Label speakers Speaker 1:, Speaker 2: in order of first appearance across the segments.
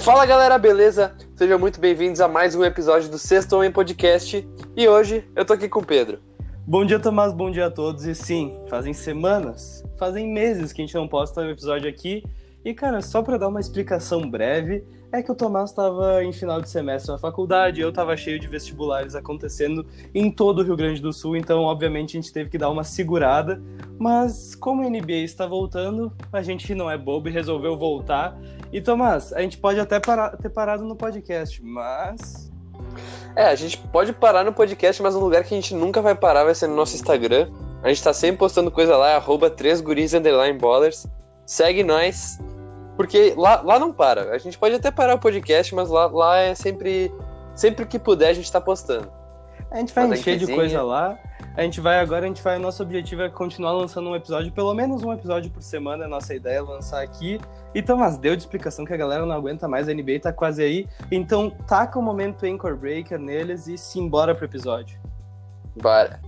Speaker 1: Fala galera, beleza? Sejam muito bem-vindos a mais um episódio do Sexto Homem Podcast. E hoje eu tô aqui com o Pedro.
Speaker 2: Bom dia, Tomás, bom dia a todos. E sim, fazem semanas, fazem meses que a gente não posta um episódio aqui. E cara, só pra dar uma explicação breve, é que o Tomás tava em final de semestre na faculdade, eu tava cheio de vestibulares acontecendo em todo o Rio Grande do Sul, então obviamente a gente teve que dar uma segurada. Mas como a NBA está voltando, a gente não é bobo e resolveu voltar. E Tomás, a gente pode até ter parado no podcast, mas...
Speaker 1: A gente pode parar no podcast, mas um lugar que a gente nunca vai parar vai ser no nosso Instagram. A gente tá sempre postando coisa lá, @3guris_ballers. Segue nós, porque lá não para. A gente pode até parar o podcast, mas lá é sempre que puder a gente tá postando.
Speaker 2: A gente vai encher de coisa lá. Nosso objetivo é continuar lançando um episódio, pelo menos um episódio por semana, a nossa ideia é lançar aqui. E Tomás, deu de explicação que a galera não aguenta mais, a NBA tá quase aí, então taca o momento Anchor Breaker neles e simbora pro episódio.
Speaker 1: Bora.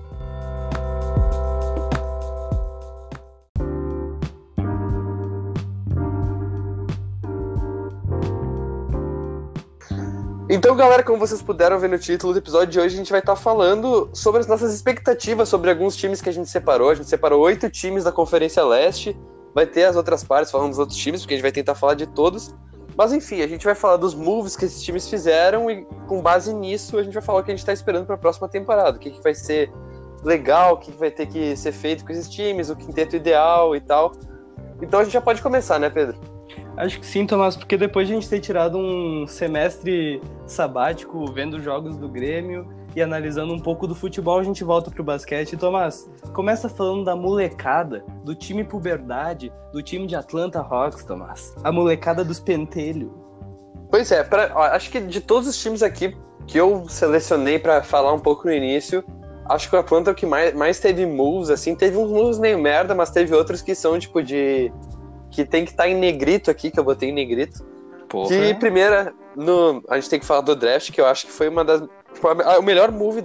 Speaker 1: Então, galera, como vocês puderam ver no título do episódio de hoje, a gente vai estar falando sobre as nossas expectativas sobre alguns times que a gente separou. A gente separou 8 times da Conferência Leste. Vai ter as outras partes falando dos outros times, porque a gente vai tentar falar de todos. Mas, enfim, a gente vai falar dos moves que esses times fizeram e, com base nisso, a gente vai falar o que a gente está esperando para a próxima temporada. O que vai ser legal, o que vai ter que ser feito com esses times, o quinteto ideal e tal. Então, a gente já pode começar, né, Pedro?
Speaker 2: Acho que sim, Tomás, porque depois de a gente ter tirado um semestre sabático vendo jogos do Grêmio e analisando um pouco do futebol, a gente volta pro basquete. Tomás, começa falando da molecada, do time Puberdade, do time de Atlanta Hawks, Tomás. A molecada dos pentelhos.
Speaker 1: Pois é, acho que de todos os times aqui que eu selecionei pra falar um pouco no início, acho que o Atlanta é o que mais teve moves, assim. Teve uns moves meio merda, mas teve outros que são, tipo, que tem que estar em negrito aqui, que eu botei em negrito.
Speaker 2: Porra.
Speaker 1: Que primeira, a gente tem que falar do draft, que eu acho que foi uma das... o melhor move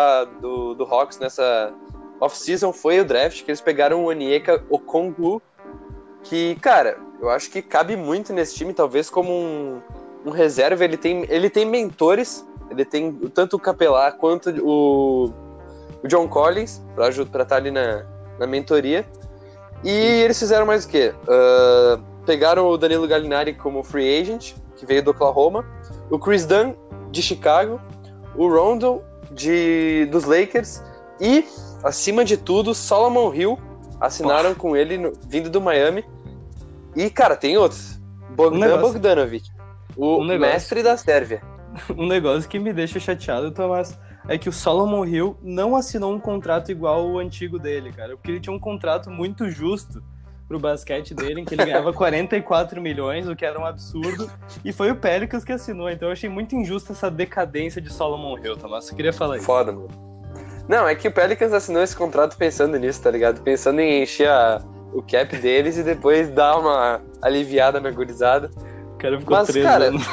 Speaker 1: do Hawks nessa off-season foi o draft, que eles pegaram o Onyeka Okongwu, que, cara, eu acho que cabe muito nesse time, talvez como um reserva. Ele tem mentores, ele tem tanto o Capelá quanto o John Collins, pra estar ali na mentoria. E eles fizeram mais o quê? Pegaram o Danilo Gallinari como free agent, que veio do Oklahoma, o Chris Dunn, de Chicago, o Rondo, dos Lakers, e, acima de tudo, Solomon Hill, assinaram com ele, vindo do Miami. E, cara, tem outros. Bogdanovic, o mestre da Sérvia.
Speaker 2: Um negócio que me deixa chateado, Tomás, é que o Solomon Hill não assinou um contrato igual o antigo dele, cara. Porque ele tinha um contrato muito justo pro basquete dele, em que ele ganhava 44 milhões, o que era um absurdo. E foi o Pelicans que assinou. Então eu achei muito injusta essa decadência de Solomon Hill, Tomás. Eu queria falar isso.
Speaker 1: Foda, mano. Não, é que o Pelicans assinou esse contrato pensando nisso, tá ligado? Pensando em encher o cap deles e depois dar uma aliviada na gurizada.
Speaker 2: O cara ficou 3 anos.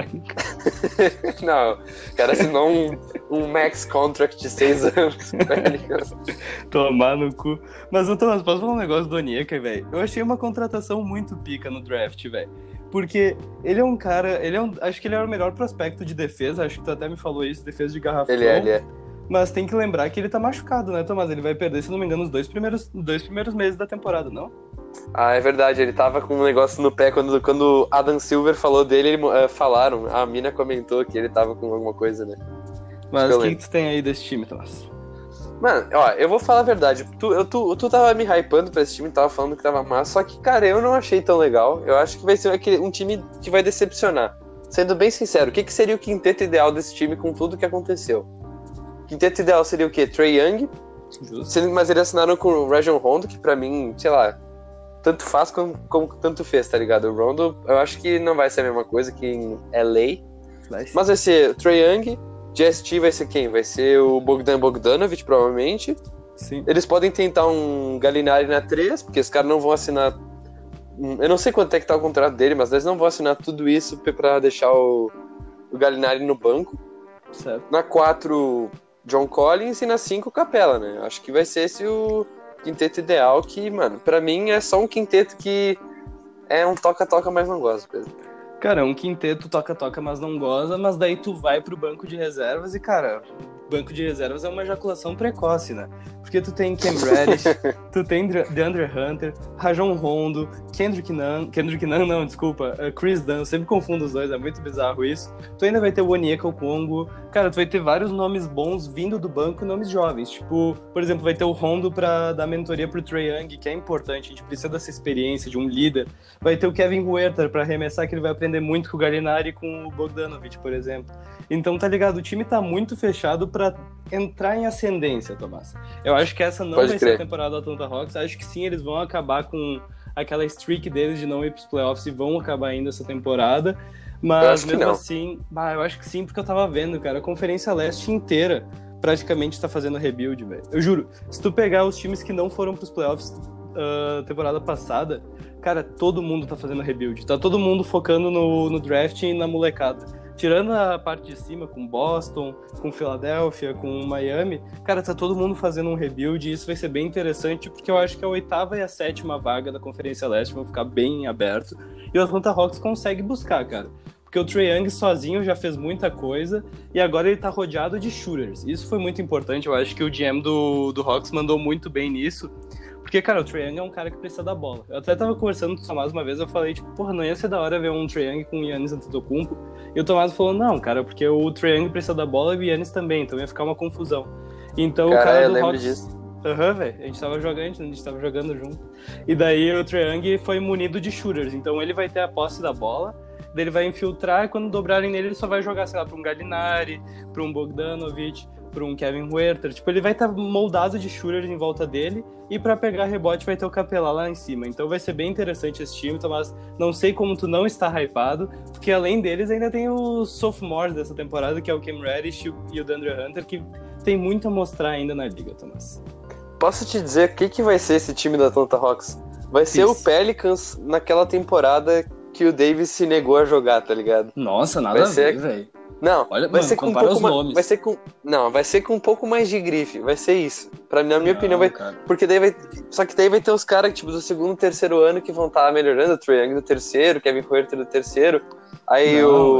Speaker 1: Não, o cara assinou um max contract de 6 anos.
Speaker 2: Tomar no cu. Mas, Tomás, posso falar um negócio do Onyeka, velho? Eu achei uma contratação muito pica no draft, velho. Porque ele é um cara... acho que ele é o melhor prospecto de defesa. Acho que tu até me falou isso, defesa de garrafão.
Speaker 1: Ele é.
Speaker 2: Mas tem que lembrar que ele tá machucado, né, Tomás? Ele vai perder, se não me engano, os dois primeiros meses da temporada, não?
Speaker 1: Ah, é verdade, ele tava com um negócio no pé quando Adam Silver falou dele, falaram, a mina comentou que ele tava com alguma coisa, né?
Speaker 2: Mas o que tu tem aí desse time, Tomás?
Speaker 1: Mano, ó, eu vou falar a verdade, tu tava me hypando pra esse time, tava falando que tava massa, só que, cara, eu não achei tão legal. Eu acho que vai ser um time que vai decepcionar. Sendo bem sincero, o que seria o quinteto ideal desse time com tudo que aconteceu? O quinteto ideal seria o quê? Trae Young, mas eles assinaram com o Rajon Rondo, que pra mim, sei lá, tanto faz como tanto fez, tá ligado? O Rondo, eu acho que não vai ser a mesma coisa que em LA. Mas vai ser o Trae Young, GST vai ser quem? Vai ser o Bogdanovic, provavelmente.
Speaker 2: Sim.
Speaker 1: Eles podem tentar um Gallinari na 3, porque os caras não vão assinar... Eu não sei quanto é que tá o contrato dele, mas eles não vão assinar tudo isso pra deixar o Gallinari no banco.
Speaker 2: Certo.
Speaker 1: Na 4, John Collins, e na 5, Capela, né? Acho que vai ser esse o quinteto ideal, que, mano, pra mim é só um quinteto que é um toca-toca, mas não gosto, Pedro.
Speaker 2: Cara, um quinteto toca-toca, mas não goza, mas daí tu vai pro banco de reservas e, cara, banco de reservas é uma ejaculação precoce, né? Porque tu tem Cam Reddish, tu tem DeAndre Hunter, Rajon Rondo, Kendrick Nunn não, desculpa, Chris Dunn, eu sempre confundo os dois, é muito bizarro isso. Tu ainda vai ter o Onyeka Okongwu, cara, tu vai ter vários nomes bons vindo do banco, nomes jovens, tipo, por exemplo, vai ter o Rondo pra dar mentoria pro Trae Young, que é importante, a gente precisa dessa experiência de um líder. Vai ter o Kevin Huerter pra arremessar, que ele vai aprender muito com o Gallinari e com o Bogdanovic, por exemplo. Então, tá ligado, o time tá muito fechado pra entrar em ascendência, Tomás. Eu acho que essa não vai ser a temporada do Atlanta Hawks. Acho que sim, eles vão acabar com aquela streak deles de não ir pros playoffs e vão acabar indo essa temporada. Mas mesmo assim, eu acho que sim, porque eu tava vendo, cara, a Conferência Leste inteira praticamente tá fazendo rebuild, velho. Eu juro, se tu pegar os times que não foram pros playoffs temporada passada, cara, todo mundo tá fazendo rebuild. Tá todo mundo focando no draft e na molecada. Tirando a parte de cima, com Boston, com Filadélfia, com Miami, cara, tá todo mundo fazendo um rebuild e isso vai ser bem interessante, porque eu acho que a 8ª e a 7ª vaga da Conferência Leste vão ficar bem aberto. E o Atlanta Hawks consegue buscar, cara. Porque o Trae Young sozinho já fez muita coisa e agora ele tá rodeado de shooters. Isso foi muito importante, eu acho que o GM do Hawks mandou muito bem nisso. Porque, cara, o Trae Young é um cara que precisa da bola. Eu até tava conversando com o Tomás uma vez, eu falei, tipo, porra, não ia ser da hora ver um Trae Young com o Giannis Antetokounmpo. E o Tomás falou, não, cara, porque o Trae Young precisa da bola e o Giannis também, então ia ficar uma confusão. Então o cara do Hawks... velho, a gente tava jogando junto. E daí o Trae Young foi munido de shooters, então ele vai ter a posse da bola, daí ele vai infiltrar e quando dobrarem nele ele só vai jogar, sei lá, pra um Gallinari, pra um Bogdanovic, pra um Kevin Huerter, tipo, ele vai estar moldado de shooters em volta dele e pra pegar rebote vai ter o Capela lá em cima, então vai ser bem interessante esse time, Tomás, não sei como tu não está hypado, porque além deles ainda tem os sophomores dessa temporada, que é o Cam Reddish e o DeAndre Hunter, que tem muito a mostrar ainda na liga, Tomás.
Speaker 1: Posso te dizer o que vai ser esse time do Atlanta Hawks? Vai ser o Pelicans naquela temporada que o Davis se negou a jogar, tá ligado?
Speaker 2: Nossa, nada a ver, velho.
Speaker 1: Não,
Speaker 2: olha,
Speaker 1: vai
Speaker 2: mano,
Speaker 1: ser com um pouco mais, vai ser com um pouco mais de grife, vai ser isso. Na minha opinião vai, cara. Porque daí só que daí vai ter os caras tipo do segundo, terceiro ano que vão estar melhorando, o Trae Young do terceiro, Kevin Huerter do terceiro. Aí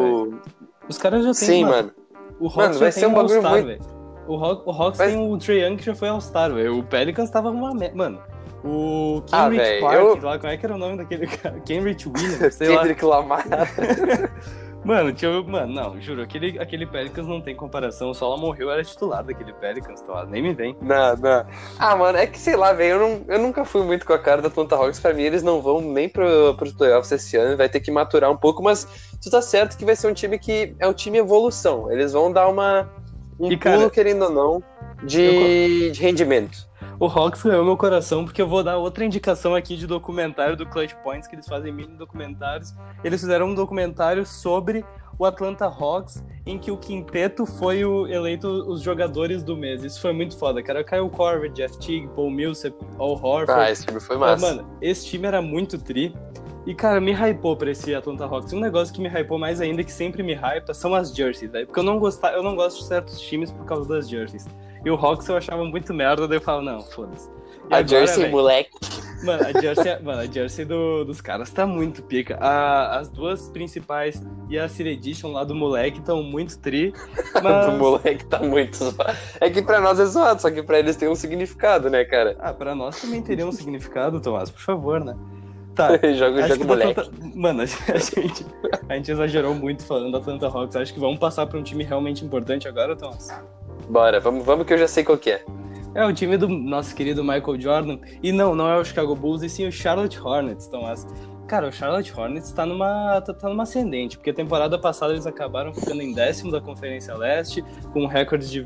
Speaker 2: os caras já têm,
Speaker 1: sim, mano.
Speaker 2: O Hawks vai ser um All-Star, velho. O Hawks tem o Trae Young que já foi All-Star, velho. O Pelicans tava uma mano. O Kenrich Park, lá, como é que era o nome daquele cara? Kenrich Williams, sei lá.
Speaker 1: Kendrick Lamar.
Speaker 2: Mano, não, juro, aquele Pelicans não tem comparação. O Solomon Hill era titular daquele Pelicans, tá? Nem me vem.
Speaker 1: Não. Ah, mano, é que sei lá, velho, eu nunca fui muito com a cara da Atlanta Hawks. Pra mim, eles não vão nem pros playoffs esse ano, vai ter que maturar um pouco, mas tu tá certo que vai ser um time que é um time evolução. Eles vão dar pulo, cara, querendo ou não, de rendimento.
Speaker 2: O Hawks ganhou meu coração porque eu vou dar outra indicação aqui de documentário do Clutch Points, que eles fazem mini documentários. Eles fizeram um documentário sobre o Atlanta Hawks, em que o quinteto foi eleito os jogadores do mês. Isso foi muito foda, cara. Kyle Korver, Jeff Teague, Paul Millsap, Al Horford.
Speaker 1: Ah, esse time foi massa.
Speaker 2: Mano, esse time era muito tri. E, cara, me hypou pra esse Atlanta Hawks. Um negócio que me hypou mais ainda, que sempre me hypa, são as jerseys, velho. Porque eu não gosto de certos times por causa das jerseys. E o Hawks eu achava muito merda, daí eu falava, não, foda-se.
Speaker 1: E a agora, jersey, véio, moleque.
Speaker 2: Mano, a jersey dos caras tá muito pica. As duas principais e a City Edition lá do moleque estão muito tri. Mas...
Speaker 1: do moleque tá muito zoado. É que pra nós é zoado, só que pra eles tem um significado, né, cara?
Speaker 2: Ah, pra nós também teria um significado, Tomás, por favor, né? Tá.
Speaker 1: jogo moleque.
Speaker 2: Mano, a gente exagerou muito falando da Atlanta Hawks. Acho que vamos passar pra um time realmente importante agora, Tomás?
Speaker 1: Bora, vamos que eu já sei qual que é.
Speaker 2: É o time do nosso querido Michael Jordan. E não é o Chicago Bulls, e sim o Charlotte Hornets, Tomás. Cara, o Charlotte Hornets tá numa ascendente, porque a temporada passada eles acabaram ficando em 10º da Conferência Leste, com um recorde de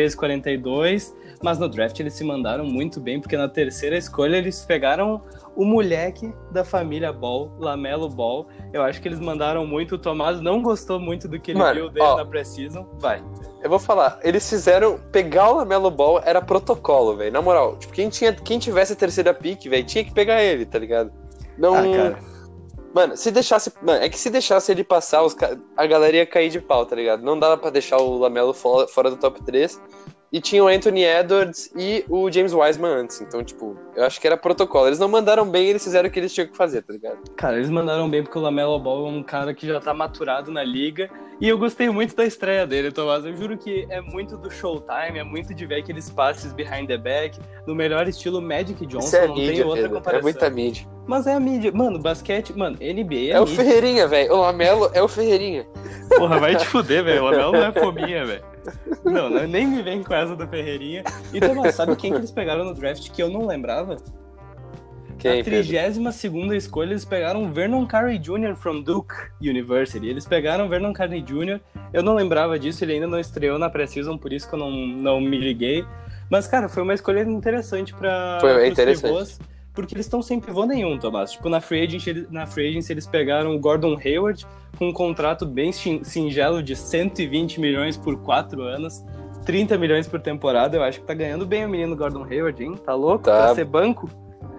Speaker 2: 23-42, mas no draft eles se mandaram muito bem, porque na terceira escolha eles pegaram o moleque da família Ball, LaMelo Ball. Eu acho que eles mandaram muito, o Tomás não gostou muito do que ele viu dele na pré-season. Vai.
Speaker 1: Eu vou falar, eles fizeram, pegar o LaMelo Ball era protocolo, velho, na moral. Tipo, quem tivesse a terceira pick, velho, tinha que pegar ele, tá ligado? Não...
Speaker 2: cara...
Speaker 1: Mano, se deixasse ele passar, a galera ia cair de pau, tá ligado? Não dava pra deixar o LaMelo fora do top 3, e tinha o Anthony Edwards e o James Wiseman antes. Então, tipo, eu acho que era protocolo. Eles não mandaram bem, eles fizeram o que eles tinham que fazer, tá ligado?
Speaker 2: Cara, eles mandaram bem porque o LaMelo Ball é um cara que já tá maturado na liga. E eu gostei muito da estreia dele, Tomás. Eu juro que é muito do Showtime, é muito de ver aqueles passes behind the back, no melhor estilo Magic Johnson.
Speaker 1: Isso é
Speaker 2: não
Speaker 1: mídia,
Speaker 2: tem outra
Speaker 1: Pedro.
Speaker 2: comparação.
Speaker 1: É muita mídia.
Speaker 2: Mas é a mídia. Mano, basquete... Mano, NBA
Speaker 1: É o
Speaker 2: mídia.
Speaker 1: Ferreirinha, velho. O LaMelo é o Ferreirinha.
Speaker 2: Porra, vai te fuder, velho. O LaMelo não é fominha, velho. Não, nem me vem com essa do Ferreirinha. E, Tomás, sabe quem que eles pegaram no draft que eu não lembrava?
Speaker 1: Quem,
Speaker 2: A 32ª escolha, eles pegaram o Vernon Carey Jr. from Duke University. Eles pegaram o Vernon Carey Jr. Eu não lembrava disso, ele ainda não estreou na pré-season, por isso que eu não me liguei. Mas, cara, foi uma escolha interessante para os pivôs, porque eles estão sem pivô nenhum, Tomás. Tipo, na free agency eles pegaram o Gordon Hayward com um contrato bem singelo de 120 milhões por 4 anos, 30 milhões por temporada. Eu acho que tá ganhando bem o menino Gordon Hayward, hein? Tá louco?
Speaker 1: Tá.
Speaker 2: Pra ser banco?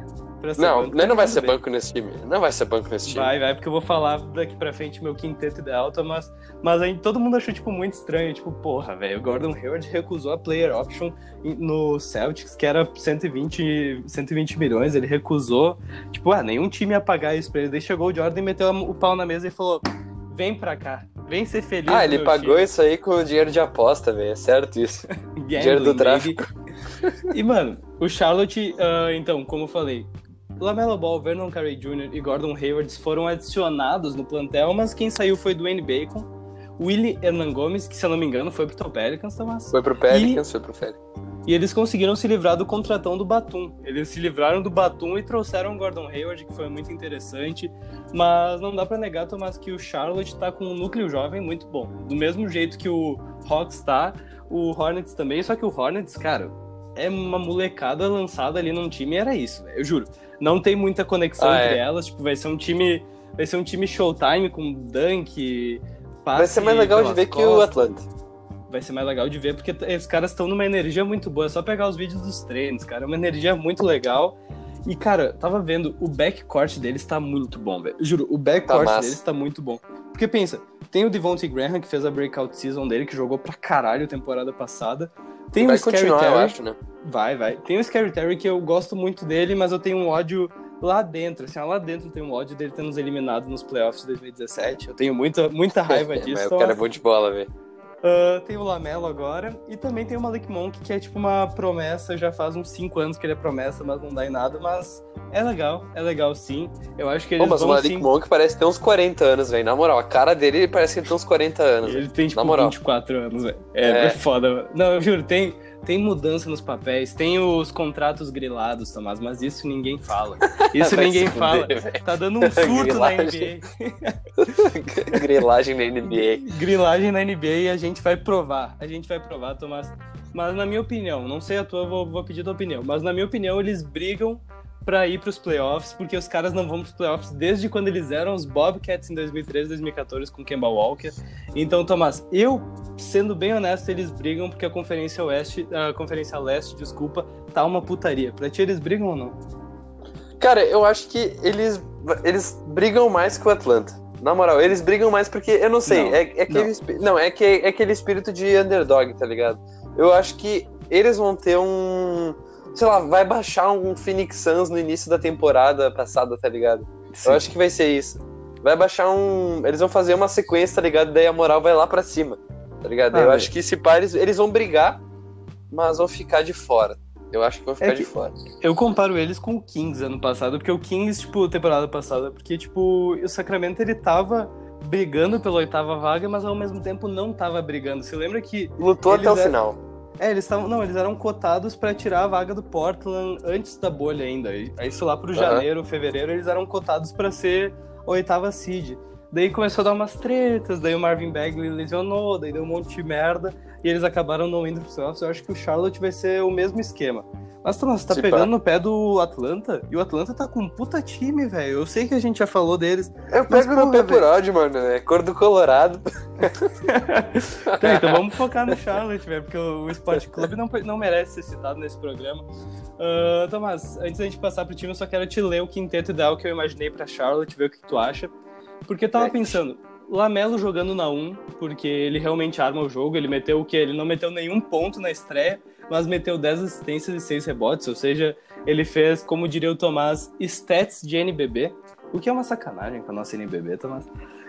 Speaker 1: Não vai ser banco nesse time. Não vai ser banco nesse time.
Speaker 2: Vai, porque eu vou falar daqui pra frente meu quinteto ideal, Tomás. Mas aí todo mundo achou, tipo, muito estranho. Tipo, porra, velho, o Gordon Hayward recusou a player option no Celtics, que era 120 milhões, ele recusou. Tipo, nenhum time ia pagar isso pra ele. Daí chegou o Jordan e meteu o pau na mesa e falou, vem pra cá, vem ser feliz.
Speaker 1: Ele pagou time. Isso aí com o dinheiro de aposta, velho, é certo isso. Dinheiro do tráfico.
Speaker 2: E, mano, o Charlotte, então, como eu falei, LaMelo Ball, Vernon Carey Jr. e Gordon Hayward foram adicionados no plantel, mas quem saiu foi Dwayne Bacon, Willie Hernan Gomes, que se eu não me engano foi pro Pelicans, Tomás.
Speaker 1: Foi pro Pelicans.
Speaker 2: E eles conseguiram se livrar do contratão do Batum. Eles se livraram do Batum e trouxeram o Gordon Hayward, que foi muito interessante. Mas não dá pra negar, Tomás, que o Charlotte tá com um núcleo jovem muito bom. Do mesmo jeito que o Hawks tá, o Hornets também. Só que o Hornets, cara, é uma molecada lançada ali num time e era isso, velho. Eu juro. Não tem muita conexão entre elas. Tipo, vai ser um time Showtime com dunk, passe.
Speaker 1: Vai ser mais legal de ver que o Atlanta.
Speaker 2: Vai ser mais legal de ver, porque os caras estão numa energia muito boa. É só pegar os vídeos dos treinos, cara. É uma energia muito legal. E, cara, tava vendo, o backcourt deles tá muito bom, velho. Juro, o backcourt deles tá muito bom. Porque pensa, tem o Devontae Graham, que fez a breakout season dele, que jogou pra caralho temporada passada. Tem
Speaker 1: vai
Speaker 2: o Scary
Speaker 1: continuar,
Speaker 2: Terry.
Speaker 1: Eu acho, né?
Speaker 2: Vai. Tem o Scary Terry, que eu gosto muito dele, mas eu tenho um ódio lá dentro. Assim, lá dentro tem um ódio dele ter nos eliminado nos playoffs de 2017. Eu tenho muita raiva disso.
Speaker 1: Mas o cara é bom de bola, velho.
Speaker 2: Tem o LaMelo agora, e também tem o Malik Monk, que é tipo uma promessa, já faz uns 5 anos que ele é promessa, mas não dá em nada, mas é legal sim. Eu acho que eles
Speaker 1: mas
Speaker 2: vão
Speaker 1: o Malik Monk parece ter uns 40 anos, velho, na moral, a cara dele ele parece que ele tem uns 40 anos.
Speaker 2: Ele tem tipo 24 anos, velho. É foda, mano. Não, eu juro, tem mudança nos papéis, tem os contratos grilados, Tomás, mas isso ninguém fala. Isso ninguém fala. Tá dando um surto na NBA.
Speaker 1: Grilagem na NBA.
Speaker 2: Grilagem na NBA e a gente vai provar. Tomás. Mas na minha opinião, não sei a tua, vou pedir a tua opinião, mas na minha opinião eles brigam pra ir pros playoffs, porque os caras não vão pros playoffs desde quando eles eram os Bobcats em 2013, 2014 com Kemba Walker. Então, Tomás, sendo bem honesto, eles brigam porque a Conferência Leste, tá uma putaria. Pra ti, eles brigam ou não?
Speaker 1: Cara, eu acho que eles brigam mais que o Atlanta. Na moral, eles brigam mais porque, eu não sei, é aquele espírito de underdog, tá ligado? Eu acho que eles vão ter sei lá, vai baixar um Phoenix Suns no início da temporada passada, tá ligado? Sim. Eu acho que vai ser isso. Vai baixar eles vão fazer uma sequência, tá ligado? Daí a moral vai lá pra cima, tá ligado? Eu acho que se pá, eles vão brigar, mas vão ficar de fora. Eu acho que vão ficar de fora.
Speaker 2: Eu comparo eles com o Kings ano passado, porque o Kings, tipo, temporada passada, porque, tipo, o Sacramento, ele tava brigando pela 8ª vaga, mas ao mesmo tempo não tava brigando. Você lembra que...
Speaker 1: Lutou até o final.
Speaker 2: Eles eram cotados pra tirar a vaga do Portland antes da bolha ainda. Isso lá pro janeiro, fevereiro, eles eram cotados pra ser a 8ª seed. Daí começou a dar umas tretas, daí o Marvin Bagley lesionou, daí deu um monte de merda, e eles acabaram não indo pros playoffs. Eu acho que o Charlotte vai ser o mesmo esquema. Mas, Tomás, você tá pegando no pé do Atlanta, e o Atlanta tá com um puta time, velho. Eu sei que a gente já falou deles.
Speaker 1: Eu pego no pé por ódio, mano, é cor do Colorado.
Speaker 2: Tá, então vamos focar no Charlotte, velho, porque o Sport Club não merece ser citado nesse programa. Tomás, antes da gente passar pro time, eu só quero te ler o quinteto ideal que eu imaginei pra Charlotte, ver o que tu acha. Porque eu tava pensando, Lamelo jogando na 1, porque ele realmente arma o jogo. Ele meteu o quê? Ele não meteu nenhum ponto na estreia, mas meteu 10 assistências e 6 rebotes. Ou seja, ele fez, como diria o Tomás, stats de NBB. O que é uma sacanagem com a nossa NBB, Tomás.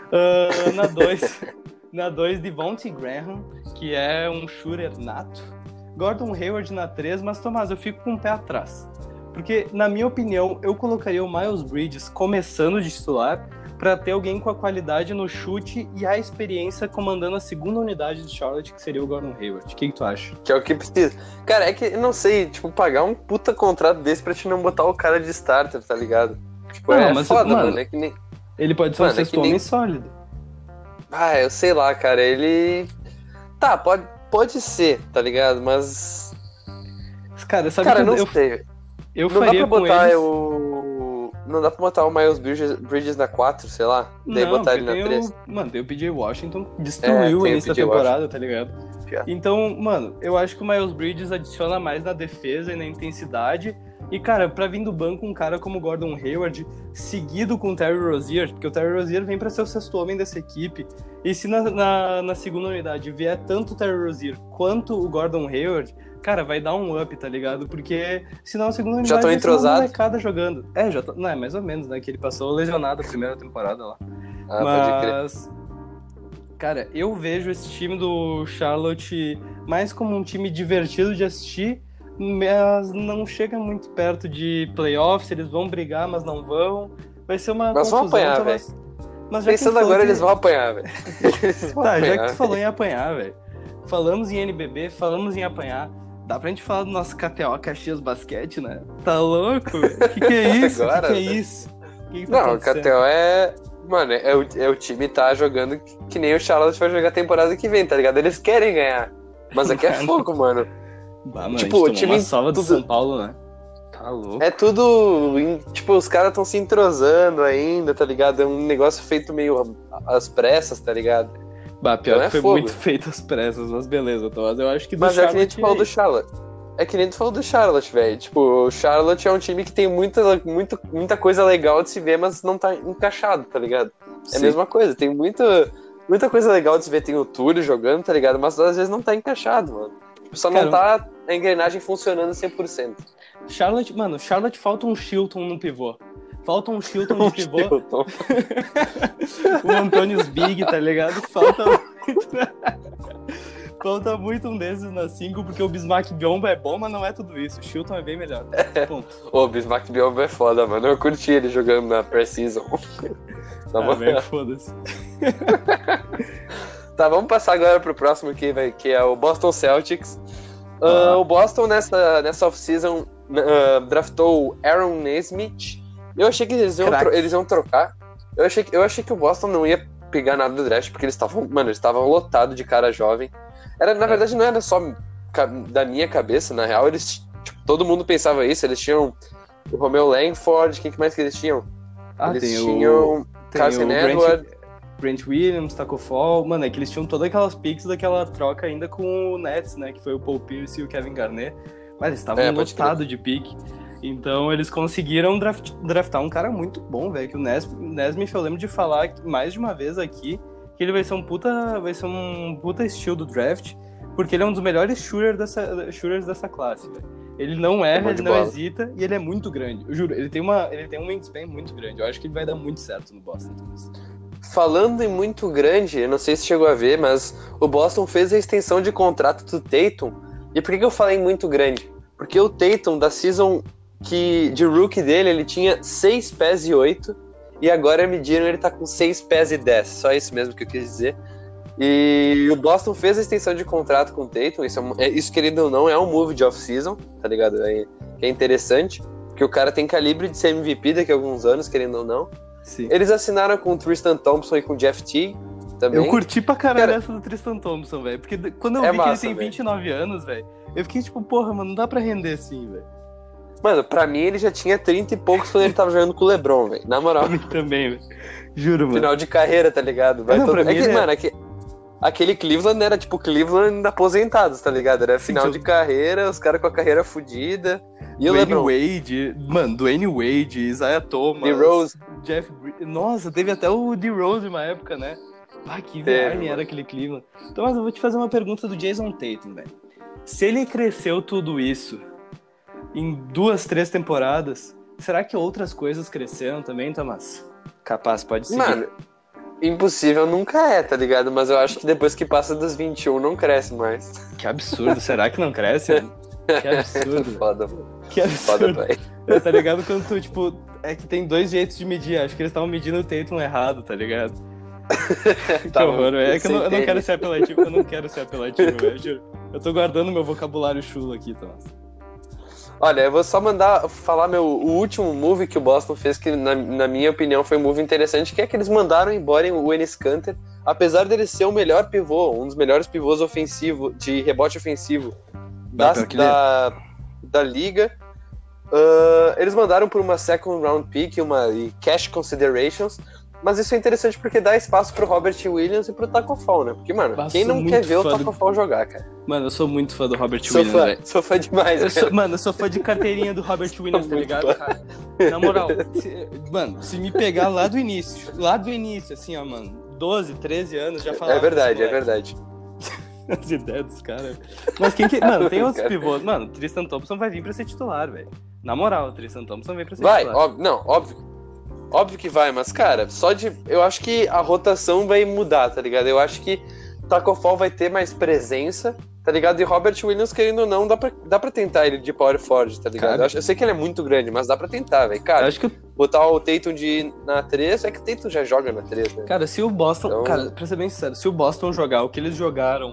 Speaker 2: Na 2, Devontae Graham, que é um shooter nato. Gordon Hayward na 3, mas, Tomás, eu fico com o pé atrás. Porque, na minha opinião, eu colocaria o Miles Bridges começando de titular para ter alguém com a qualidade no chute e a experiência comandando a segunda unidade de Charlotte, que seria o Gordon Hayward. O que tu acha?
Speaker 1: Que é o que precisa. Cara, é que, eu não sei, tipo, pagar um puta contrato desse pra te não botar o cara de starter, tá ligado? Tipo,
Speaker 2: Não,
Speaker 1: é
Speaker 2: mas,
Speaker 1: foda,
Speaker 2: mano,
Speaker 1: mano. É que nem...
Speaker 2: Ele pode ser um sexto homem sólido.
Speaker 1: Ah, eu sei lá, cara, ele... Tá, pode ser, tá ligado? Mas...
Speaker 2: Cara, sabe
Speaker 1: cara,
Speaker 2: que
Speaker 1: não sei.
Speaker 2: Eu
Speaker 1: não
Speaker 2: faria
Speaker 1: dá pra
Speaker 2: com
Speaker 1: botar
Speaker 2: eles...
Speaker 1: Não dá pra botar o Miles Bridges na 4, sei lá? Daí
Speaker 2: Não,
Speaker 1: botar ele na
Speaker 2: tem
Speaker 1: 3.
Speaker 2: Mano, tem o PJ Washington, destruiu o
Speaker 1: tem o
Speaker 2: início da
Speaker 1: PJ
Speaker 2: temporada, tá ligado?
Speaker 1: Já.
Speaker 2: Então, mano, eu acho que o Miles Bridges adiciona mais na defesa e na intensidade. E, cara, pra vir do banco um cara como o Gordon Hayward, seguido com o Terry Rozier, porque o Terry Rozier vem pra ser o sexto homem dessa equipe. E se na segunda unidade vier tanto o Terry Rozier quanto o Gordon Hayward, cara, vai dar um up, tá ligado? Porque senão a segunda unidade
Speaker 1: Já estão
Speaker 2: vai ser uma
Speaker 1: entrosados?
Speaker 2: molecada jogando. Já tá, não, é mais ou menos, né? Que ele passou lesionado a primeira temporada lá.
Speaker 1: Pode crer.
Speaker 2: Mas, cara, eu vejo esse time do Charlotte mais como um time divertido de assistir, mas não chega muito perto de playoffs. Eles vão brigar, mas não vão. Vai ser uma
Speaker 1: Mas vão
Speaker 2: confusão.
Speaker 1: apanhar,
Speaker 2: então,
Speaker 1: velho.
Speaker 2: mas já que
Speaker 1: Pensando
Speaker 2: tu falou
Speaker 1: agora,
Speaker 2: que-
Speaker 1: eles vão apanhar, velho.
Speaker 2: Tá, já que tu falou em apanhar, velho. Falamos em NBB, falamos em apanhar. Dá pra gente falar do nosso KTO Caxias Basquete, né? Tá louco, velho? Que é isso?
Speaker 1: Agora,
Speaker 2: que é
Speaker 1: né?
Speaker 2: isso? Que tá
Speaker 1: Não, o
Speaker 2: acontecendo?
Speaker 1: KTO é... Mano, é o time tá jogando que nem o Charlotte vai jogar a temporada que vem, tá ligado? Eles querem ganhar. Mas aqui é
Speaker 2: Mano.
Speaker 1: fogo, mano.
Speaker 2: Bah, mano,
Speaker 1: tipo,
Speaker 2: a
Speaker 1: o
Speaker 2: gente tomou
Speaker 1: time
Speaker 2: uma salva do
Speaker 1: tudo-
Speaker 2: São Paulo, né? Tá louco.
Speaker 1: É tudo... Tipo, os caras estão se entrosando ainda, tá ligado? É um negócio feito meio às pressas, tá ligado?
Speaker 2: Bah, pior
Speaker 1: Não
Speaker 2: que
Speaker 1: é
Speaker 2: foi
Speaker 1: fogo.
Speaker 2: muito feito às pressas, mas beleza, Tomás. Eu acho que do
Speaker 1: Mas é que nem
Speaker 2: Charlotte
Speaker 1: tu falou
Speaker 2: é
Speaker 1: do
Speaker 2: isso.
Speaker 1: Charlotte. É que nem tu falou do Charlotte, velho. Tipo, o Charlotte é um time que tem muita coisa legal de se ver, mas não tá encaixado, tá ligado? É a
Speaker 2: Sim.
Speaker 1: mesma coisa, tem muita coisa legal de se ver. Tem o Túlio jogando, tá ligado? Mas às vezes não tá encaixado, mano. Tipo, só não
Speaker 2: Cara,
Speaker 1: tá a engrenagem funcionando 100%.
Speaker 2: Charlotte falta um Chilton no pivô. Falta um Chilton de pivô.
Speaker 1: Chilton.
Speaker 2: O Antônios Big, tá ligado? Falta muito. Falta muito um desses na 5, porque o Bismarck Biombo é bom, mas não é tudo isso. O Chilton é bem melhor. Ponto.
Speaker 1: Ô, o Bismarck Biombo é foda, mano. Eu curti ele jogando na Pre-Season. Tá bom?
Speaker 2: velho, foda-se.
Speaker 1: Tá, vamos passar agora pro próximo que é o Boston Celtics.
Speaker 2: Ah.
Speaker 1: O Boston nessa off-season draftou o Aaron Nesmith. Eu achei que eles iam trocar. Eu achei que o Boston não ia pegar nada do draft, porque eles estavam lotados de cara jovem. Na verdade, não era só da minha cabeça, na real, eles, tipo, todo mundo pensava isso. Eles tinham o Romeo Langford, quem que mais que eles tinham? Eles tinham Carson Edwards.
Speaker 2: Brent Williams, Taco Fall. Mano, é que eles tinham todas aquelas picks daquela troca ainda com o Nets, né? Que foi o Paul Pierce e o Kevin Garnett. Mas eles estavam
Speaker 1: pode
Speaker 2: lotados de pick. Então eles conseguiram draftar um cara muito bom, velho. Que o Nesmith, eu lembro de falar mais de uma vez aqui que ele vai ser um puta estilo do draft, porque ele é um dos melhores shooters dessa classe, velho. Ele não erra, ele não hesita e ele é muito grande. Eu juro, ele tem um wingspan muito grande. Eu acho que ele vai dar muito certo no Boston.
Speaker 1: Falando em muito grande, eu não sei se chegou a ver, mas o Boston fez a extensão de contrato do Tatum. E por que eu falei muito grande? Porque o Tatum, da season de rookie dele, ele tinha 6 pés e 8, e agora mediram, ele tá com 6 pés e 10. Só isso mesmo que eu quis dizer. E o Boston fez a extensão de contrato com o Tatum. Isso, querido ou não, é um move de off-season, tá ligado? Que é interessante, porque o cara tem calibre de ser MVP daqui a alguns anos, querendo ou não.
Speaker 2: Sim.
Speaker 1: Eles assinaram com o Tristan Thompson e com o Jeff Teague também.
Speaker 2: Eu curti pra caralho essa do Tristan Thompson, velho. Porque quando eu vi
Speaker 1: massa,
Speaker 2: que ele tem 29 anos, velho, eu fiquei tipo, porra, mano, não dá pra render assim, velho.
Speaker 1: Mano, pra mim ele já tinha 30 e poucos quando ele tava jogando com o LeBron, velho. Na moral.
Speaker 2: Pra mim também, velho. Juro, mano.
Speaker 1: Final de carreira, tá ligado?
Speaker 2: Não, pra mim ele é-
Speaker 1: Mano, aquele Cleveland era tipo Cleveland aposentados, tá ligado? Era final
Speaker 2: Sim,
Speaker 1: de carreira, os caras com a carreira fodida. E o
Speaker 2: Dwayne
Speaker 1: LeBron.
Speaker 2: Wade, mano, Dwayne Wade, Isaiah Thomas,
Speaker 1: DeRozan.
Speaker 2: Jeff Nossa, teve até o DeRozan uma época, né? Ah, que viagem era aquele clima. Então, mas eu vou te fazer uma pergunta do Jason Tatum, velho. Se ele cresceu tudo isso em 2, 3 temporadas, será que outras coisas cresceram também, Tomás? Capaz, pode seguir.
Speaker 1: Mano, impossível nunca é, tá ligado? Mas eu acho que depois que passa dos 21 não cresce mais.
Speaker 2: Que absurdo, será que não cresce? Mano? Que absurdo.
Speaker 1: Foda, mano.
Speaker 2: Que absurdo.
Speaker 1: Foda, pai.
Speaker 2: Tá ligado? Quando tu, tipo, é que tem 2 jeitos de medir. Acho que eles estavam medindo o Tatum errado, tá ligado? Que horror, velho. É que eu não quero ser apelativo, velho, juro. Eu tô guardando meu vocabulário chulo aqui, Tomás.
Speaker 1: Olha, eu vou só falar o último move que o Boston fez, que na minha opinião foi um move interessante, que é que eles mandaram embora o Enes Kanter, apesar dele ser o melhor pivô, um dos melhores pivôs ofensivos, de rebote ofensivo da liga. Eles mandaram por uma second round pick e cash considerations, mas isso é interessante porque dá espaço pro Robert Williams e pro Taco Fall, né? Porque, mano, quem não quer ver o Taco Fall jogar, cara?
Speaker 2: Mano, eu sou muito fã do Robert Williams, velho.
Speaker 1: Sou fã demais,
Speaker 2: Mano, eu sou fã de carteirinha do Robert Williams, tá ligado, cara? Na moral, se me pegar lá do início, assim, ó, mano, 12, 13 anos, já falava.
Speaker 1: É verdade.
Speaker 2: As ideias dos caras. Mas mano, tem outros pivôs. Mano, o Tristan Thompson vai vir pra ser titular, velho. Na moral, o Tristan Thompson vem pra ser titular.
Speaker 1: Óbvio que vai, mas, cara, eu acho que a rotação vai mudar, tá ligado? Eu acho que Taco Fall vai ter mais presença, tá ligado? E Robert Williams, querendo ou não, dá pra tentar ele de power forward, tá ligado? Eu sei que ele é muito grande, mas dá pra tentar, velho. Cara,
Speaker 2: eu acho que
Speaker 1: botar o Tatum na 3, é que o Tatum já joga na 3, né?
Speaker 2: Cara, se o Boston... Então... Cara, pra ser bem sincero, se o Boston jogar o que eles jogaram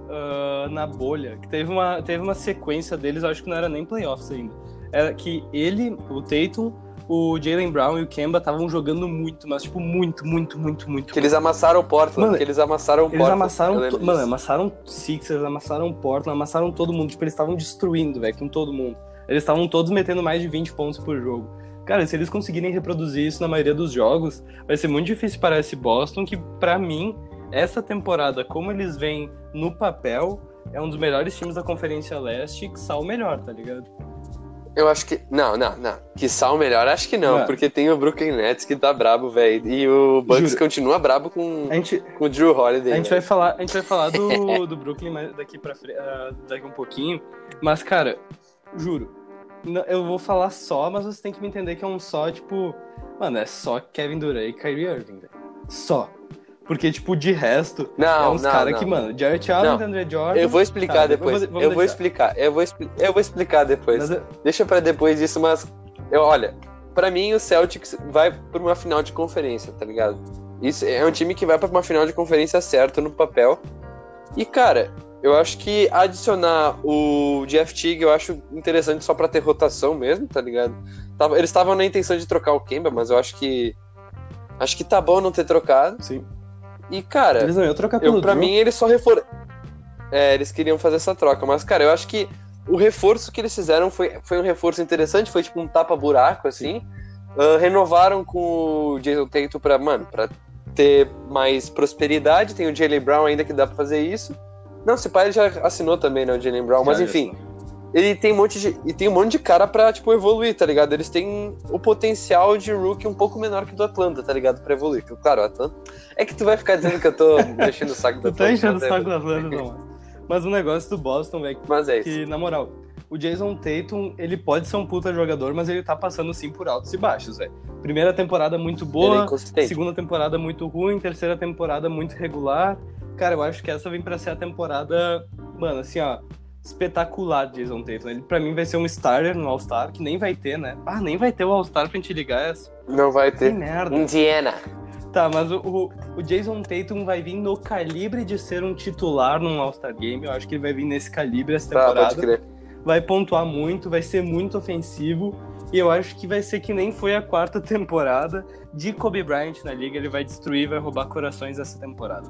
Speaker 2: na bolha, que teve uma sequência deles, eu acho que não era nem playoffs ainda. Era que o Tatum, o Jaylen Brown e o Kemba estavam jogando muito, mas tipo, muito.
Speaker 1: Que eles amassaram o Portland,
Speaker 2: mano,
Speaker 1: eles amassaram
Speaker 2: amassaram Sixers, amassaram Portland, amassaram todo mundo, tipo, eles estavam destruindo, velho, com todo mundo. Eles estavam todos metendo mais de 20 pontos por jogo. Cara, se eles conseguirem reproduzir isso na maioria dos jogos, vai ser muito difícil parar esse Boston, que pra mim, essa temporada, como eles vêm no papel, é um dos melhores times da Conferência Leste e que o melhor, tá ligado?
Speaker 1: Eu acho que... Não. Que o melhor, acho que não. Porque tem o Brooklyn Nets que tá brabo, velho. E o Bucks continua brabo com o Drew Holiday.
Speaker 2: A gente vai falar do Brooklyn daqui um pouquinho. Mas, cara, juro, eu vou falar só, mas você tem que me entender que é um só, tipo... Mano, é só Kevin Durant e Kyrie Irving, velho. Só. Porque, tipo, de resto, é uns caras que, mano, Jarrett Allen, Andre Jordan...
Speaker 1: Eu vou explicar depois. Eu vou explicar depois. Deixa pra depois isso, mas... Olha, pra mim o Celtics vai pra uma final de conferência, tá ligado? Isso é um time que vai pra uma final de conferência certo no papel. E, cara, eu acho que adicionar o Jeff Teague eu acho interessante só pra ter rotação mesmo, tá ligado? Eles estavam na intenção de trocar o Kemba, mas eu acho que tá bom não ter trocado.
Speaker 2: Sim.
Speaker 1: E, cara,
Speaker 2: eles não iam trocar pelo
Speaker 1: pra mim eles só eles queriam fazer essa troca, mas, cara, eu acho que o reforço que eles fizeram foi um reforço interessante, foi tipo um tapa-buraco, assim. Renovaram com o Jason Tatum pra ter mais prosperidade. Tem o Jaylen Brown ainda que dá pra fazer isso. Não, se pai ele já assinou também, né, o Jaylen Brown, mas enfim. Ele tem um monte de cara pra, tipo, evoluir, tá ligado? Eles têm o potencial de rookie um pouco menor que do Atlanta, tá ligado? Pra evoluir. Claro, o Atlanta... É que tu vai ficar dizendo que eu tô mexendo o saco do Atlanta.
Speaker 2: Tu tá enchendo o saco do Atlanta, não. Mas o negócio do Boston, velho, que, na moral, o Jason Tatum, ele pode ser um puta jogador, mas ele tá passando, sim, por altos e baixos, velho. Primeira temporada muito boa, segunda temporada muito ruim, terceira temporada muito regular. Cara, eu acho que essa vem pra ser a temporada, mano, assim, ó, espetacular de Jason Tatum. Ele, pra mim, vai ser um starter no All-Star, que nem vai ter, né? Nem vai ter o All-Star pra gente ligar essa.
Speaker 1: Não vai ter.
Speaker 2: Que merda.
Speaker 1: Indiana.
Speaker 2: Tá, mas o Jason Tatum vai vir no calibre de ser um titular num All-Star Game. Eu acho que ele vai vir nesse calibre essa temporada.
Speaker 1: Pode crer.
Speaker 2: Vai pontuar muito, vai ser muito ofensivo. E eu acho que vai ser que nem foi a 4ª temporada de Kobe Bryant na liga. Ele vai destruir, vai roubar corações essa temporada.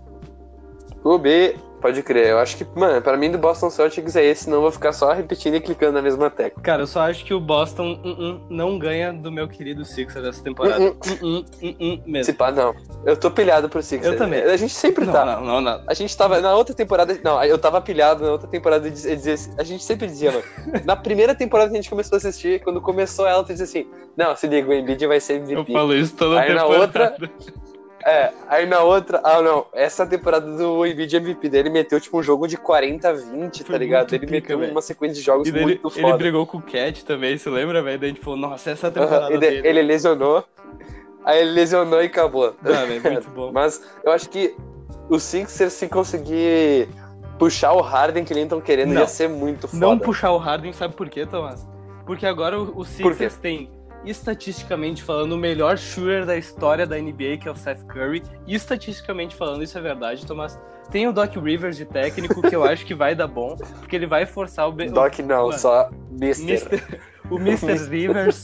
Speaker 1: Kobe, pode crer. Eu acho que, mano, pra mim do Boston Celtics é esse, não vou ficar só repetindo e clicando na mesma tecla.
Speaker 2: Cara, eu só acho que o Boston não ganha do meu querido Sixers essa temporada. Mesmo.
Speaker 1: Se pá, não. Eu tô pilhado pro Sixers.
Speaker 2: Eu também.
Speaker 1: A gente sempre tá.
Speaker 2: Não.
Speaker 1: A gente tava, na outra temporada, não, eu tava pilhado na outra temporada, a gente sempre dizia, mano, na primeira temporada que a gente começou a assistir, quando começou ela, tu dizia assim, não, se liga, o Embiid vai ser MVP.
Speaker 2: Eu falo isso toda temporada.
Speaker 1: Na outra... Aí na outra... não, essa temporada do Embiid MVP dele meteu tipo um jogo de 40-20, tá ligado? Ele meteu uma sequência de jogos muito foda.
Speaker 2: Ele brigou com o Cat também, você lembra, velho? Daí a gente falou, nossa, essa temporada dele.
Speaker 1: Ele lesionou, aí ele lesionou e acabou.
Speaker 2: Velho, muito bom.
Speaker 1: Mas eu acho que os Sixers, se conseguir puxar o Harden que nem estão querendo, ia ser muito foda.
Speaker 2: Não puxar o Harden, sabe por quê, Tomás? Porque agora o Sixers tem, estatisticamente falando, o melhor shooter da história da NBA, que é o Seth Curry. E estatisticamente falando, isso é verdade, Tomás. Tem o Doc Rivers de técnico, que eu acho que vai dar bom, porque ele vai forçar o...
Speaker 1: Doc não, mano, só Mister.
Speaker 2: O Mr. Rivers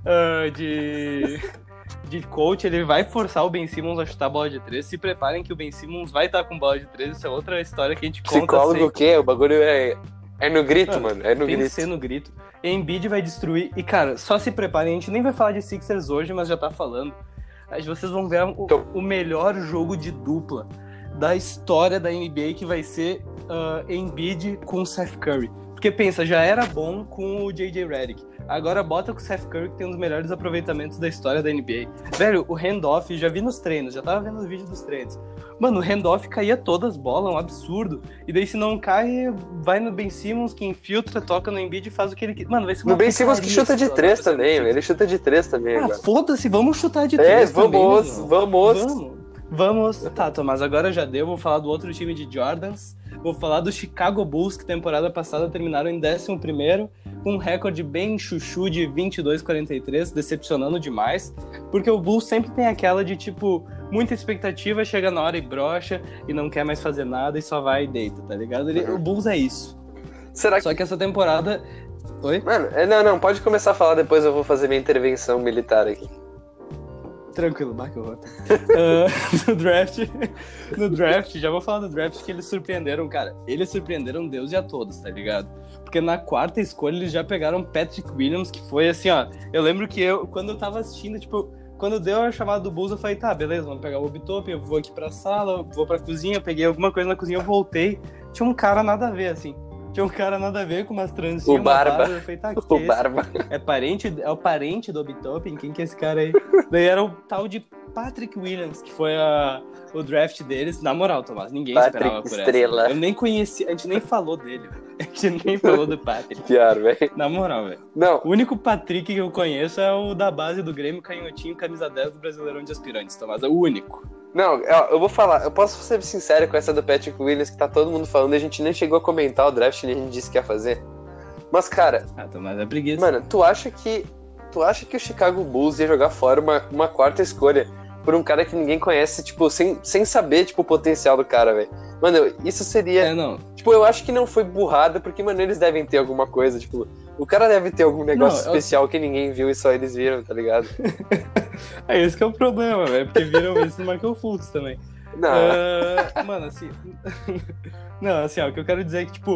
Speaker 2: de coach, ele vai forçar o Ben Simmons a chutar a bola de 3. Se preparem que o Ben Simmons vai estar com bola de 3. Isso é outra história que a gente conta.
Speaker 1: Psicólogo o quê? O bagulho é no grito, mano. É no
Speaker 2: grito.
Speaker 1: Tem
Speaker 2: que ser no grito. Embiid vai destruir. E, cara, só se preparem. A gente nem vai falar de Sixers hoje, mas já tá falando. Aí vocês vão ver o melhor jogo de dupla da história da NBA, que vai ser Embiid com o Seth Curry. Porque pensa, já era bom com o J.J. Redick. Agora bota com o Seth Curry, que tem um dos melhores aproveitamentos da história da NBA. Velho, o handoff, já vi nos treinos, já tava vendo os vídeos dos treinos. Mano, o handoff caía todas as bolas, um absurdo. E daí se não cai, vai no Ben Simmons, que infiltra, toca no Embiid e faz o que ele quer. Mano, vai ser uma...
Speaker 1: O Ben Simmons que chuta de 3 também, ele chuta de 3 também.
Speaker 2: Ah, foda-se, vamos chutar de 3 também. Vamos. Tá, Tomás, agora já deu. Vou falar do outro time de Jordans. Vou falar do Chicago Bulls, que temporada passada terminaram em 11º, com um recorde bem chuchu de 22-43, decepcionando demais. Porque o Bulls sempre tem aquela de, tipo, muita expectativa, chega na hora e brocha, e não quer mais fazer nada, e só vai e deita, tá ligado? O Bulls é isso. Só que essa temporada... Oi?
Speaker 1: Mano, não, pode começar a falar, depois eu vou fazer minha intervenção militar aqui.
Speaker 2: Tranquilo, que eu no draft, já vou falar do draft, que eles surpreenderam, cara. Eles surpreenderam Deus e a todos, tá ligado? Porque na quarta escolha eles já pegaram Patrick Williams, que foi assim, ó. Eu lembro que quando eu tava assistindo, tipo, quando deu a chamada do Bulls, eu falei, tá, beleza, vamos pegar o Obi-Toppin, eu vou aqui pra sala, vou pra cozinha, eu peguei alguma coisa na cozinha, eu voltei. Tinha um cara nada a ver, assim. Tinha um cara nada a ver com umas trancinhas.
Speaker 1: O Barba.
Speaker 2: Eu falei, tá,
Speaker 1: o Barba.
Speaker 2: É o parente do Obi-Toppin? Quem que é esse cara aí? Daí era o tal de Patrick Williams, que foi o draft deles. Na moral, Tomás, ninguém esperava por
Speaker 1: Estrela.
Speaker 2: Essa. Eu nem conheci, a gente nem falou dele. A gente nem falou do Patrick.
Speaker 1: Pior, velho.
Speaker 2: Na moral, velho.
Speaker 1: Não.
Speaker 2: O único Patrick que eu conheço é o da base do Grêmio, canhotinho, camisa 10 do Brasileirão de Aspirantes, Tomás. É o único.
Speaker 1: Não, eu vou falar, eu posso ser sincero com essa do Patrick Williams, que tá todo mundo falando, a gente nem chegou a comentar o draft, nem a gente disse que ia fazer. Mas, cara...
Speaker 2: Tomás, é preguiça.
Speaker 1: Mano, tu acha que o Chicago Bulls ia jogar fora uma quarta escolha por um cara que ninguém conhece, tipo, sem saber, tipo, o potencial do cara, velho? Mano, isso seria...
Speaker 2: não.
Speaker 1: Tipo, eu acho que não foi burrada, porque, mano, eles devem ter alguma coisa, tipo... O cara deve ter algum negócio especial que ninguém viu e só eles viram, tá ligado?
Speaker 2: Esse que é o problema, velho, porque viram isso no Michael Fultz também.
Speaker 1: Não.
Speaker 2: Mano, assim... Não, assim, ó, o que eu quero dizer é que, tipo...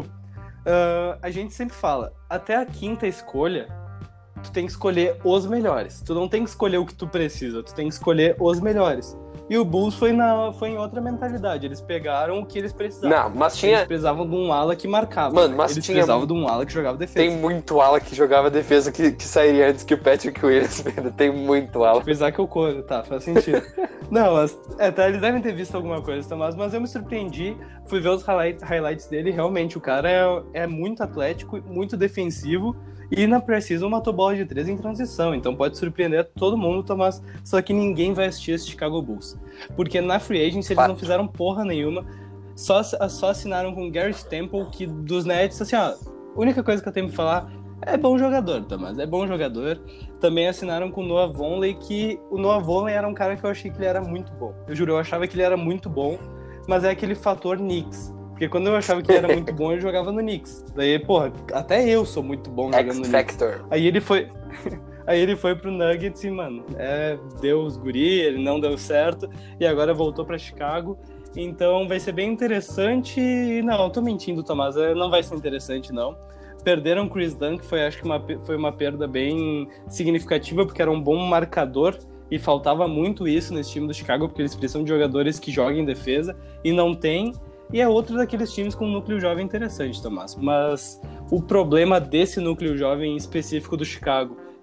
Speaker 2: a gente sempre fala, até a quinta escolha, tu tem que escolher os melhores. Tu não tem que escolher o que tu precisa, tu tem que escolher os melhores. E o Bulls foi em outra mentalidade. Eles pegaram o que eles precisavam.
Speaker 1: Não, mas tinha...
Speaker 2: Eles precisavam de um ala que marcava.
Speaker 1: Mano, mas
Speaker 2: eles
Speaker 1: tinha...
Speaker 2: precisavam de um ala que jogava defesa.
Speaker 1: Tem muito ala que jogava defesa que sairia antes que o Patrick Williams. Tem muito ala.
Speaker 2: Apesar que eu corro, tá, faz sentido. Não, mas... tá, eles devem ter visto alguma coisa, Tomás, mas eu me surpreendi. Fui ver os highlights dele. Realmente, o cara é muito atlético, muito defensivo. E na Precision matou bola de 3 em transição, então pode surpreender todo mundo, Tomás, só que ninguém vai assistir esse Chicago Bulls. Porque na Free Agency eles não fizeram porra nenhuma, só assinaram com Garrett Temple, que dos Nets, assim, ó, a única coisa que eu tenho pra falar é bom jogador, Tomás, é bom jogador. Também assinaram com o Noah Vonleh, que o Noah Vonleh era um cara que eu achei que ele era muito bom. Eu juro, eu achava que ele era muito bom, mas é aquele fator Knicks. Porque quando eu achava que ele era muito bom, eu jogava no Knicks. Daí, porra, até eu sou muito bom jogando no Knicks. Aí ele foi pro Nuggets e, mano, deu os guri, ele não deu certo. E agora voltou pra Chicago. Então vai ser bem interessante. Não, eu tô mentindo, Tomás. Não vai ser interessante, não. Perderam o Chris Dunn, que acho que foi uma perda bem significativa, porque era um bom marcador. E faltava muito isso nesse time do Chicago, porque eles precisam de jogadores que joguem defesa. E não tem... E é outro daqueles times com um núcleo jovem interessante, Tomás. Mas o problema desse núcleo jovem específico do Chicago,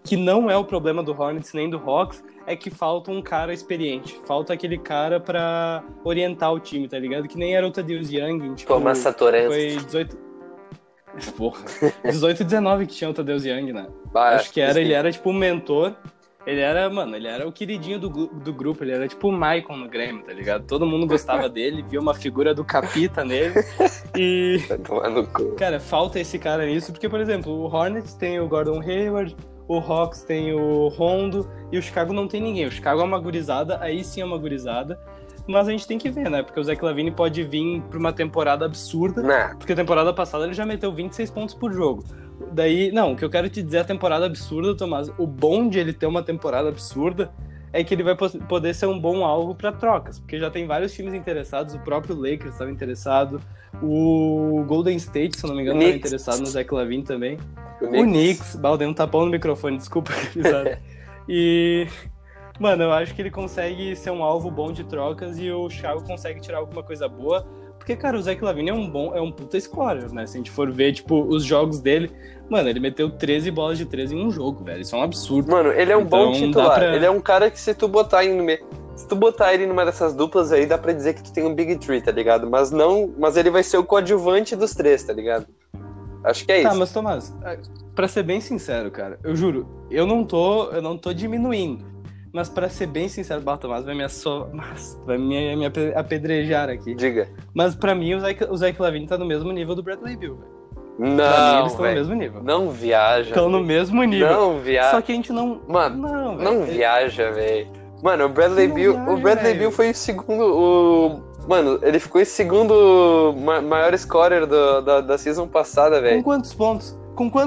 Speaker 2: que não é o problema do Hornets nem do Hawks, é que falta um cara experiente. Falta aquele cara pra orientar o time, tá ligado? Que nem era o Thaddeus Young. Tipo,
Speaker 1: Thomas Satoransky.
Speaker 2: foi 18... Porra, 18 e 19 que tinha o Thaddeus Young, né?
Speaker 1: Bah,
Speaker 2: Acho que ele era tipo o mentor. Ele era o queridinho do grupo, ele era tipo o Maicon no Grêmio, tá ligado? Todo mundo gostava dele, via uma figura do Capita nele. E,
Speaker 1: Vai tomar no cu.
Speaker 2: cara, falta esse cara nisso, porque, por exemplo, o Hornets tem o Gordon Hayward, o Hawks tem o Rondo, e o Chicago não tem ninguém. O Chicago é uma gurizada, aí sim é uma gurizada, mas a gente tem que ver, né? Porque o Zach LaVine pode vir pra uma temporada absurda,
Speaker 1: Nah.
Speaker 2: porque a temporada passada ele já meteu 26 pontos por jogo. Daí, não, o que eu quero te dizer é a temporada absurda, Tomás. O bom de ele ter uma temporada absurda é que ele vai poder ser um bom alvo para trocas, porque já tem vários times interessados, o próprio Lakers estava interessado, o Golden State, se eu não me engano, estava interessado no Zach LaVine também. O Knicks, dei um tapão no microfone, desculpa. E, mano, eu acho que ele consegue ser um alvo bom de trocas e o Chicago consegue tirar alguma coisa boa. Porque, cara, o Zach LaVine é um puta scorer, né? Se a gente for ver, tipo, os jogos dele... Mano, ele meteu 13 bolas de 3 em um jogo, velho. Isso é um absurdo.
Speaker 1: Mano, ele é um bom titular. Ele é um cara que se tu botar ele numa dessas duplas aí, dá pra dizer que tu tem um Big Three, tá ligado? Mas ele vai ser o coadjuvante dos três, tá ligado? Acho que é isso.
Speaker 2: Tá, mas Tomás, pra ser bem sincero, cara, eu juro, eu não tô diminuindo. Mas pra ser bem sincero, Tomás vai me apedrejar aqui.
Speaker 1: Diga.
Speaker 2: Mas pra mim, o Zach LaVine tá no mesmo nível do Bradley Beal, velho.
Speaker 1: Não,
Speaker 2: pra mim, eles estão no mesmo nível.
Speaker 1: Não viaja.
Speaker 2: Estão no mesmo nível.
Speaker 1: Não viaja.
Speaker 2: Só que a gente não...
Speaker 1: Mano, não viaja, velho. Mano, o Bradley Beal foi o segundo... Mano, ele ficou em segundo maior scorer da season passada, velho.
Speaker 2: Com quantos pontos?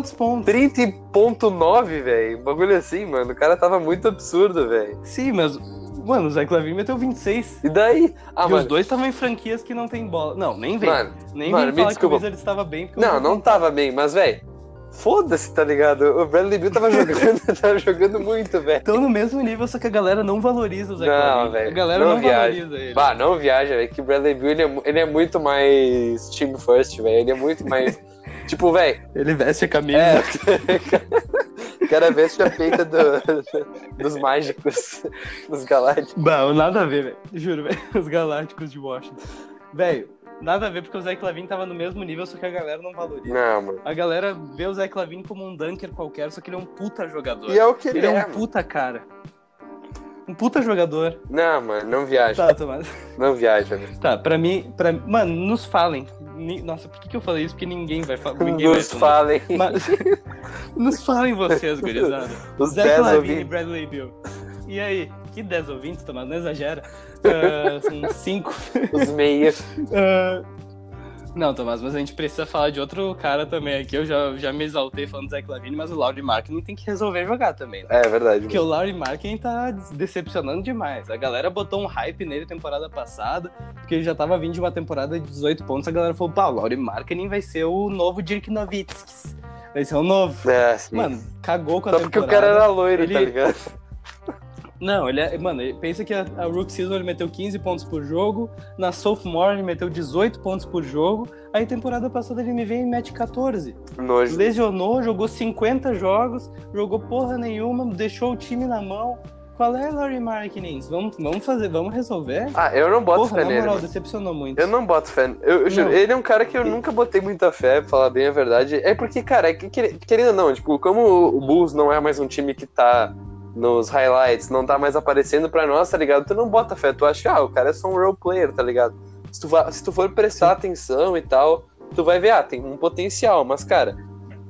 Speaker 1: 30.9, velho. Bagulho assim, mano. O cara tava muito absurdo, velho.
Speaker 2: Sim, mas... Mano, o Zach LaVine meteu 26.
Speaker 1: E daí?
Speaker 2: Os dois estavam em franquias que não tem bola. Não, nem vem. Nem
Speaker 1: vem
Speaker 2: falar que o Wizards estava bem.
Speaker 1: Não tava bem, mas, velho... Foda-se, tá ligado? O Bradley Beal tava jogando muito, velho.
Speaker 2: Estão no mesmo nível, só que a galera não valoriza o Zach LaVine.
Speaker 1: Não, velho.
Speaker 2: A galera não valoriza ele.
Speaker 1: Não viaja, velho. Que o Bradley Beal, ele é muito mais team first, velho. Ele é muito mais... tipo, velho...
Speaker 2: Ele veste a camisa.
Speaker 1: O cara veste a peita dos mágicos, dos galácticos.
Speaker 2: Nada a ver, velho. Juro, velho. Os galácticos de Washington. Velho, nada a ver porque o Zach LaVine tava no mesmo nível, só que a galera não valoriza.
Speaker 1: Não, mano.
Speaker 2: A galera vê o Zach LaVine como um dunker qualquer, só que ele é um puta jogador.
Speaker 1: E é o que ele é,
Speaker 2: um puta cara. Um puta jogador.
Speaker 1: Não, mano, não viaja.
Speaker 2: Tá, Tomás.
Speaker 1: Não viaja, velho.
Speaker 2: Tá, pra mim... Mano, nos falem. Nossa, por que eu falei isso? Porque ninguém vai falar.
Speaker 1: Nos falem.
Speaker 2: Mas... nos falem vocês, gurizada.
Speaker 1: Os
Speaker 2: Zach
Speaker 1: 10
Speaker 2: LaVine
Speaker 1: ouvintes.
Speaker 2: e Bradley Beal. E aí? Que 10 ouvintes, Tomás? Não exagera. São 5.
Speaker 1: Os meios.
Speaker 2: Não, Tomás, mas a gente precisa falar de outro cara também aqui. Eu já me exaltei falando do Zach LaVine, mas o Lauri Markkanen tem que resolver jogar também, né?
Speaker 1: É verdade.
Speaker 2: Porque o Lauri Markkanen tá decepcionando demais. A galera botou um hype nele temporada passada, porque ele já tava vindo de uma temporada de 18 pontos. A galera falou, o Lauri Markkanen vai ser o novo Dirk Nowitzki. Vai ser o novo.
Speaker 1: Sim.
Speaker 2: Mano, cagou com a
Speaker 1: Só
Speaker 2: temporada.
Speaker 1: porque o cara era loiro, tá ligado?
Speaker 2: Não, Mano, pensa que a Rookie Season ele meteu 15 pontos por jogo, na Sophomore ele meteu 18 pontos por jogo, aí temporada passada ele me vem e mete 14.
Speaker 1: Nojo.
Speaker 2: Lesionou, jogou 50 jogos, jogou porra nenhuma, deixou o time na mão. Qual é, Lauri Markkanen? Vamos resolver?
Speaker 1: Eu não boto
Speaker 2: porra,
Speaker 1: fé nele.
Speaker 2: Moral, decepcionou muito.
Speaker 1: Eu não boto fé. Eu juro, ele é um cara que eu nunca botei muita fé, pra falar bem a verdade. É porque, cara, querendo ou não, tipo, como o Bulls não é mais um time que tá nos highlights, não tá mais aparecendo pra nós, tá ligado? Tu não bota fé, tu acha que o cara é só um role player, tá ligado? Se tu for prestar atenção e tal, tu vai ver, tem um potencial, mas, cara,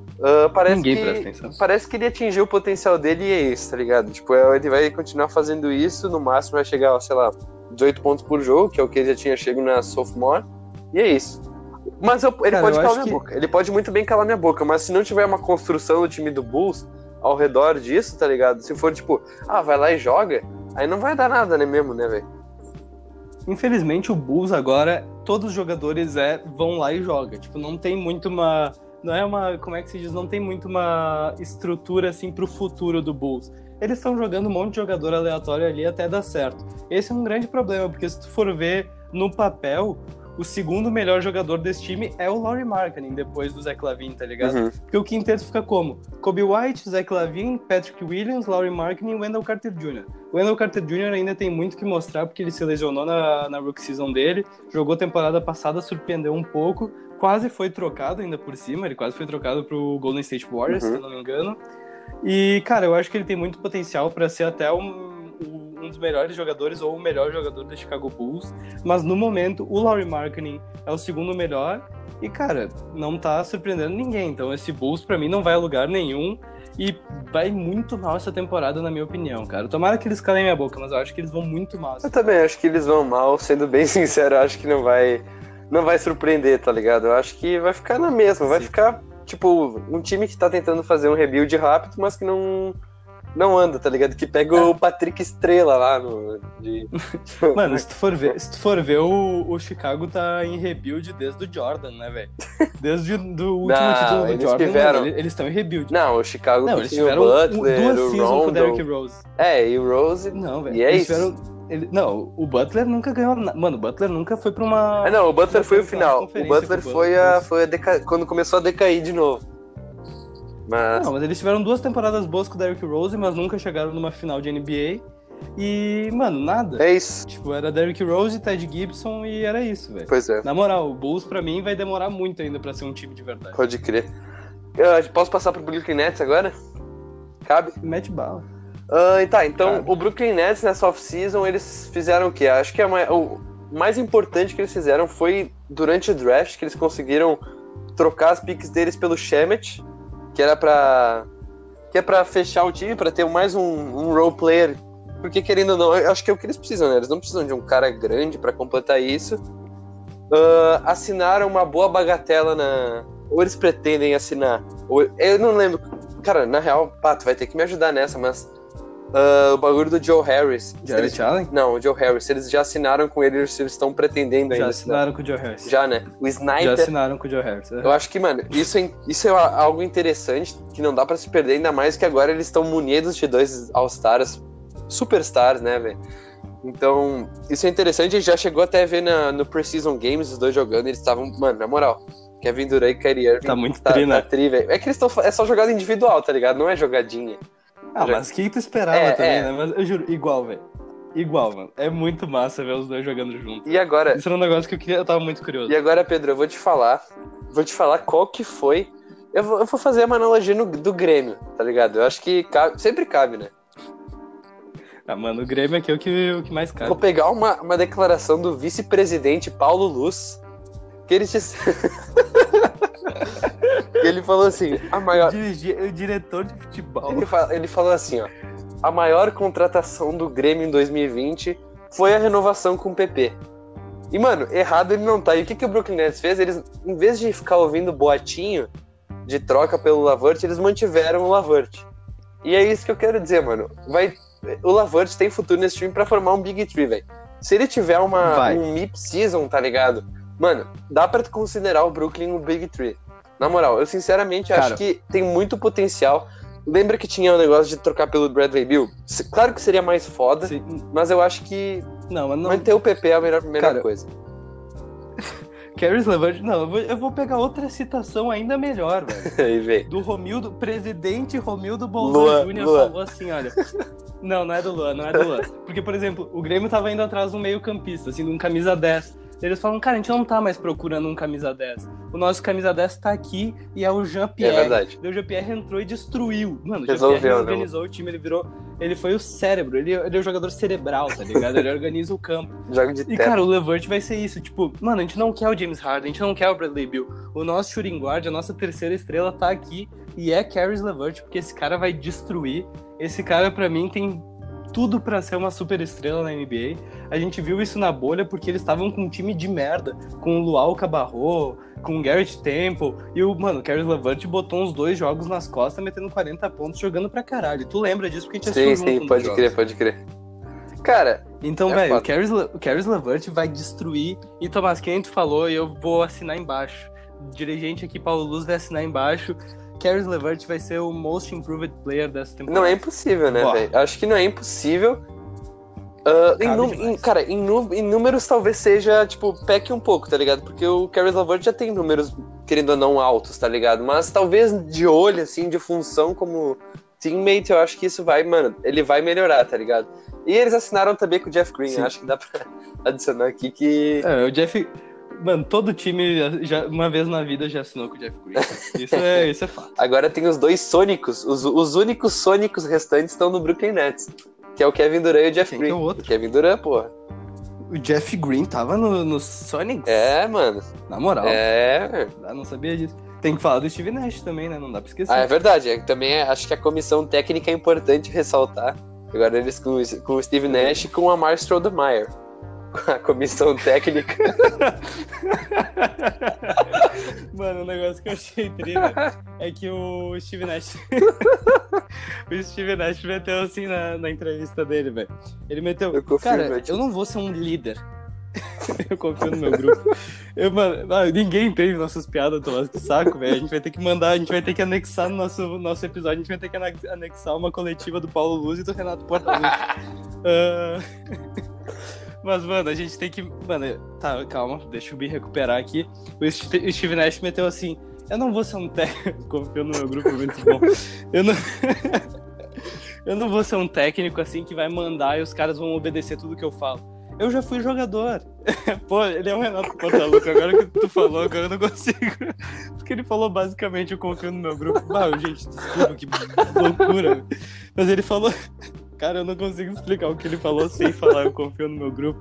Speaker 1: parece que ele atingiu o potencial dele e é isso, tá ligado? Tipo, ele vai continuar fazendo isso, no máximo vai chegar, sei lá, 18 pontos por jogo, que é o que ele já tinha chego na Sophomore, e é isso. Mas ele pode calar minha boca, ele pode muito bem calar minha boca, mas se não tiver uma construção do time do Bulls ao redor disso, tá ligado? Se for tipo, vai lá e joga, aí não vai dar nada, né mesmo, né, velho?
Speaker 2: Infelizmente o Bulls agora, todos os jogadores vão lá e jogam. Tipo, não tem muito uma... Não é uma... Como é que se diz? Não tem muito uma estrutura, assim, pro futuro do Bulls. Eles estão jogando um monte de jogador aleatório ali até dar certo. Esse é um grande problema, porque se tu for ver no papel, o segundo melhor jogador desse time é o Lauri Markkanen, depois do Zach LaVine, tá ligado? Porque o quinteto fica como? Kobe White, Zach LaVine, Patrick Williams, Lauri Markkanen e Wendell Carter Jr. O Wendell Carter Jr. ainda tem muito que mostrar, porque ele se lesionou na rookie season dele, jogou temporada passada, surpreendeu um pouco, quase foi trocado ainda por cima, ele quase foi trocado pro Golden State Warriors, se eu não me engano. E, cara, eu acho que ele tem muito potencial pra ser até um dos melhores jogadores ou o melhor jogador do Chicago Bulls, mas no momento o Lauri Markkanen é o segundo melhor e, cara, não tá surpreendendo ninguém, então esse Bulls pra mim não vai a lugar nenhum e vai muito mal essa temporada, na minha opinião, cara. Tomara que eles calem minha boca, mas eu acho que eles vão muito mal.
Speaker 1: Eu também acho que eles vão mal, sendo bem sincero, eu acho que não vai surpreender, tá ligado? Eu acho que vai ficar na mesma, vai ficar, tipo, um time que tá tentando fazer um rebuild rápido, mas que não anda, tá ligado? Que pega o Patrick Estrela lá
Speaker 2: Mano, se tu for ver o Chicago tá em rebuild desde o Jordan, né, velho? Desde o último título do Jordan, eles estão em rebuild.
Speaker 1: Não, o Chicago
Speaker 2: eles tiveram
Speaker 1: o Butler,
Speaker 2: duas
Speaker 1: o
Speaker 2: seasons
Speaker 1: Rondo.
Speaker 2: com o Derrick Rose.
Speaker 1: E o Rose.
Speaker 2: Não, velho.
Speaker 1: E é isso.
Speaker 2: Não, o Butler nunca ganhou nada. Mano, o Butler nunca foi pra uma...
Speaker 1: Não, o Butler foi o final. O Butler foi quando começou a decair de novo.
Speaker 2: Mas eles tiveram 2 temporadas boas com o Derrick Rose, mas nunca chegaram numa final de NBA. E, mano, nada.
Speaker 1: É isso.
Speaker 2: Tipo, era Derrick Rose, Ted Gibson e era isso, velho.
Speaker 1: Pois é.
Speaker 2: Na moral, o Bulls pra mim vai demorar muito ainda pra ser um time de verdade.
Speaker 1: Pode crer. Posso passar pro Brooklyn Nets agora? Cabe?
Speaker 2: Mete bala.
Speaker 1: Então,
Speaker 2: Cabe.
Speaker 1: O Brooklyn Nets nessa off-season, eles fizeram o quê? Acho que o mais importante que eles fizeram foi durante o draft, que eles conseguiram trocar as picks deles pelo Shamet, que é pra fechar o time, pra ter mais um role player, porque querendo ou não, eu acho que é o que eles precisam, né? Eles não precisam de um cara grande pra completar isso. Assinaram uma boa bagatela ou eles pretendem assinar, eu não lembro, cara, na real, Pato, vai ter que me ajudar nessa, mas o bagulho do Joe Harris.
Speaker 2: Jarrett Allen?
Speaker 1: Não, o Joe Harris. Eles já assinaram com ele, eles estão pretendendo ainda.
Speaker 2: Já assinaram com o Joe Harris.
Speaker 1: Já, né? O Sniper.
Speaker 2: Já assinaram com o Joe Harris.
Speaker 1: Eu acho que, mano, isso é algo interessante que não dá pra se perder, ainda mais que agora eles estão munidos de 2 All-Stars, superstars, né, velho? Então, isso é interessante. A gente já chegou até a ver no Pre-Season Games os dois jogando. Eles estavam, mano, na moral, Kevin Durant e Kyrie Irving.
Speaker 2: Tá muito tri, né?
Speaker 1: Velho. É que eles estão. É só jogada individual, tá ligado? Não é jogadinha.
Speaker 2: Mas quem tu esperava também, né? Mas eu juro, igual, velho. Igual, mano. É muito massa ver os dois jogando juntos.
Speaker 1: E agora...
Speaker 2: Isso era um negócio que eu tava muito curioso.
Speaker 1: E agora, Pedro, eu vou te falar qual que foi... Eu vou fazer uma analogia do Grêmio, tá ligado? Eu acho que sempre cabe, né?
Speaker 2: Mano, o Grêmio aqui é o que mais cabe.
Speaker 1: Vou pegar uma declaração do vice-presidente Paulo Luz, que ele disse... Ele falou assim, a maior...
Speaker 2: O diretor de futebol.
Speaker 1: Ele falou assim, ó. A maior contratação do Grêmio em 2020 foi a renovação com o PP. E, mano, errado ele não tá. E o que o Brooklyn Nets fez? Eles, em vez de ficar ouvindo boatinho de troca pelo LeVert, eles mantiveram o LeVert. E é isso que eu quero dizer, mano. O LeVert tem futuro nesse time pra formar um Big Three, velho. Se ele tiver um mid-season, tá ligado? Mano, dá pra considerar o Brooklyn um Big Three. Na moral, eu sinceramente acho que tem muito potencial. Lembra que tinha o negócio de trocar pelo Bradley Beal? Claro que seria mais foda, sim, mas eu acho que manter o PP é a melhor coisa.
Speaker 2: Caris LeVert, eu vou pegar outra citação ainda melhor, velho. Do Romildo, presidente Romildo Bolzan Jr. falou assim, olha... Não é do Luan. Porque, por exemplo, o Grêmio tava indo atrás de um meio campista, assim, de um camisa 10. Eles falam, cara, a gente não tá mais procurando um camisa 10. O nosso camisa 10 tá aqui e é o Jean-Pierre.
Speaker 1: É verdade.
Speaker 2: O Jean-Pierre entrou e destruiu. Mano, o
Speaker 1: Jean-Pierre
Speaker 2: organizou o time, ele foi o cérebro, ele é o jogador cerebral, tá ligado? Ele organiza o campo.
Speaker 1: Jogo de tempo.
Speaker 2: Cara, o LeVert vai ser isso, tipo, mano, a gente não quer o James Harden, a gente não quer o Bradley Beal. O nosso shooting guard, a nossa terceira estrela tá aqui e é Caris LeVert, porque esse cara vai destruir. Esse cara, pra mim, tem tudo pra ser uma super estrela na NBA. A gente viu isso na bolha porque eles estavam com um time de merda, com o Luau Cabarro, com o Garrett Temple, e o Caris LeVert botou uns 2 jogos nas costas, metendo 40 pontos, jogando pra caralho. Tu lembra disso porque a gente assistiu junto.
Speaker 1: Sim, pode crer. Cara...
Speaker 2: Então, velho, o Caris LeVert vai destruir, e Tomás, quem tu falou, e eu vou assinar embaixo. O dirigente aqui, Paulo Luz, vai assinar embaixo. Caris LeVert vai ser o most improved player dessa temporada.
Speaker 1: Não é impossível, né, velho? Acho que não é impossível. Cara, em números talvez seja, tipo, peque um pouco, tá ligado? Porque o Caris LeVert já tem números, querendo ou não, altos, tá ligado? Mas talvez de olho, assim, de função como teammate, eu acho que isso vai, mano, ele vai melhorar, tá ligado? E eles assinaram também com o Jeff Green, acho que dá pra adicionar aqui que...
Speaker 2: o Jeff... Mano, todo time, já, uma vez na vida, já assinou com o Jeff Green. Isso é fato.
Speaker 1: Agora tem os dois Sônicos, os únicos Sônicos restantes estão no Brooklyn Nets. Que é o Kevin Durant e o Jeff Green.
Speaker 2: Que é o outro?
Speaker 1: O Kevin Durant, porra.
Speaker 2: O Jeff Green tava no Sonics?
Speaker 1: É, mano.
Speaker 2: Na moral.
Speaker 1: É.
Speaker 2: Eu não sabia disso. Tem que falar do Steve Nash também, né? Não dá pra esquecer.
Speaker 1: É verdade. Também acho que a comissão técnica é importante ressaltar. Agora eles com o Steve Nash e com o Amar Stoudemire. A comissão técnica.
Speaker 2: Mano, um negócio que eu achei triste é que o Steve Nash... o Steve Nash meteu assim na entrevista dele, velho. Ele meteu... Eu não vou ser um líder. Eu confio no meu grupo. Ninguém entende nossas piadas, Tomás, que saco, velho. A gente vai ter que mandar, a gente vai ter que anexar no nosso episódio, a gente vai ter que anexar uma coletiva do Paulo Luz e do Renato Portaluppi. Mas, mano, a gente tem que... Mano, tá, calma, deixa eu me recuperar aqui. O Steve Nash meteu assim: eu não vou ser um técnico... Confio no meu grupo, muito bom. Eu não vou ser um técnico, assim, que vai mandar e os caras vão obedecer tudo que eu falo. Eu já fui jogador. Pô, ele é o Renato Portaluppi. Agora que tu falou, agora eu não consigo. Porque ele falou basicamente: eu confio no meu grupo. Gente, desculpa, que loucura. Mas ele falou... Cara, eu não consigo explicar o que ele falou sem falar eu confio no meu grupo.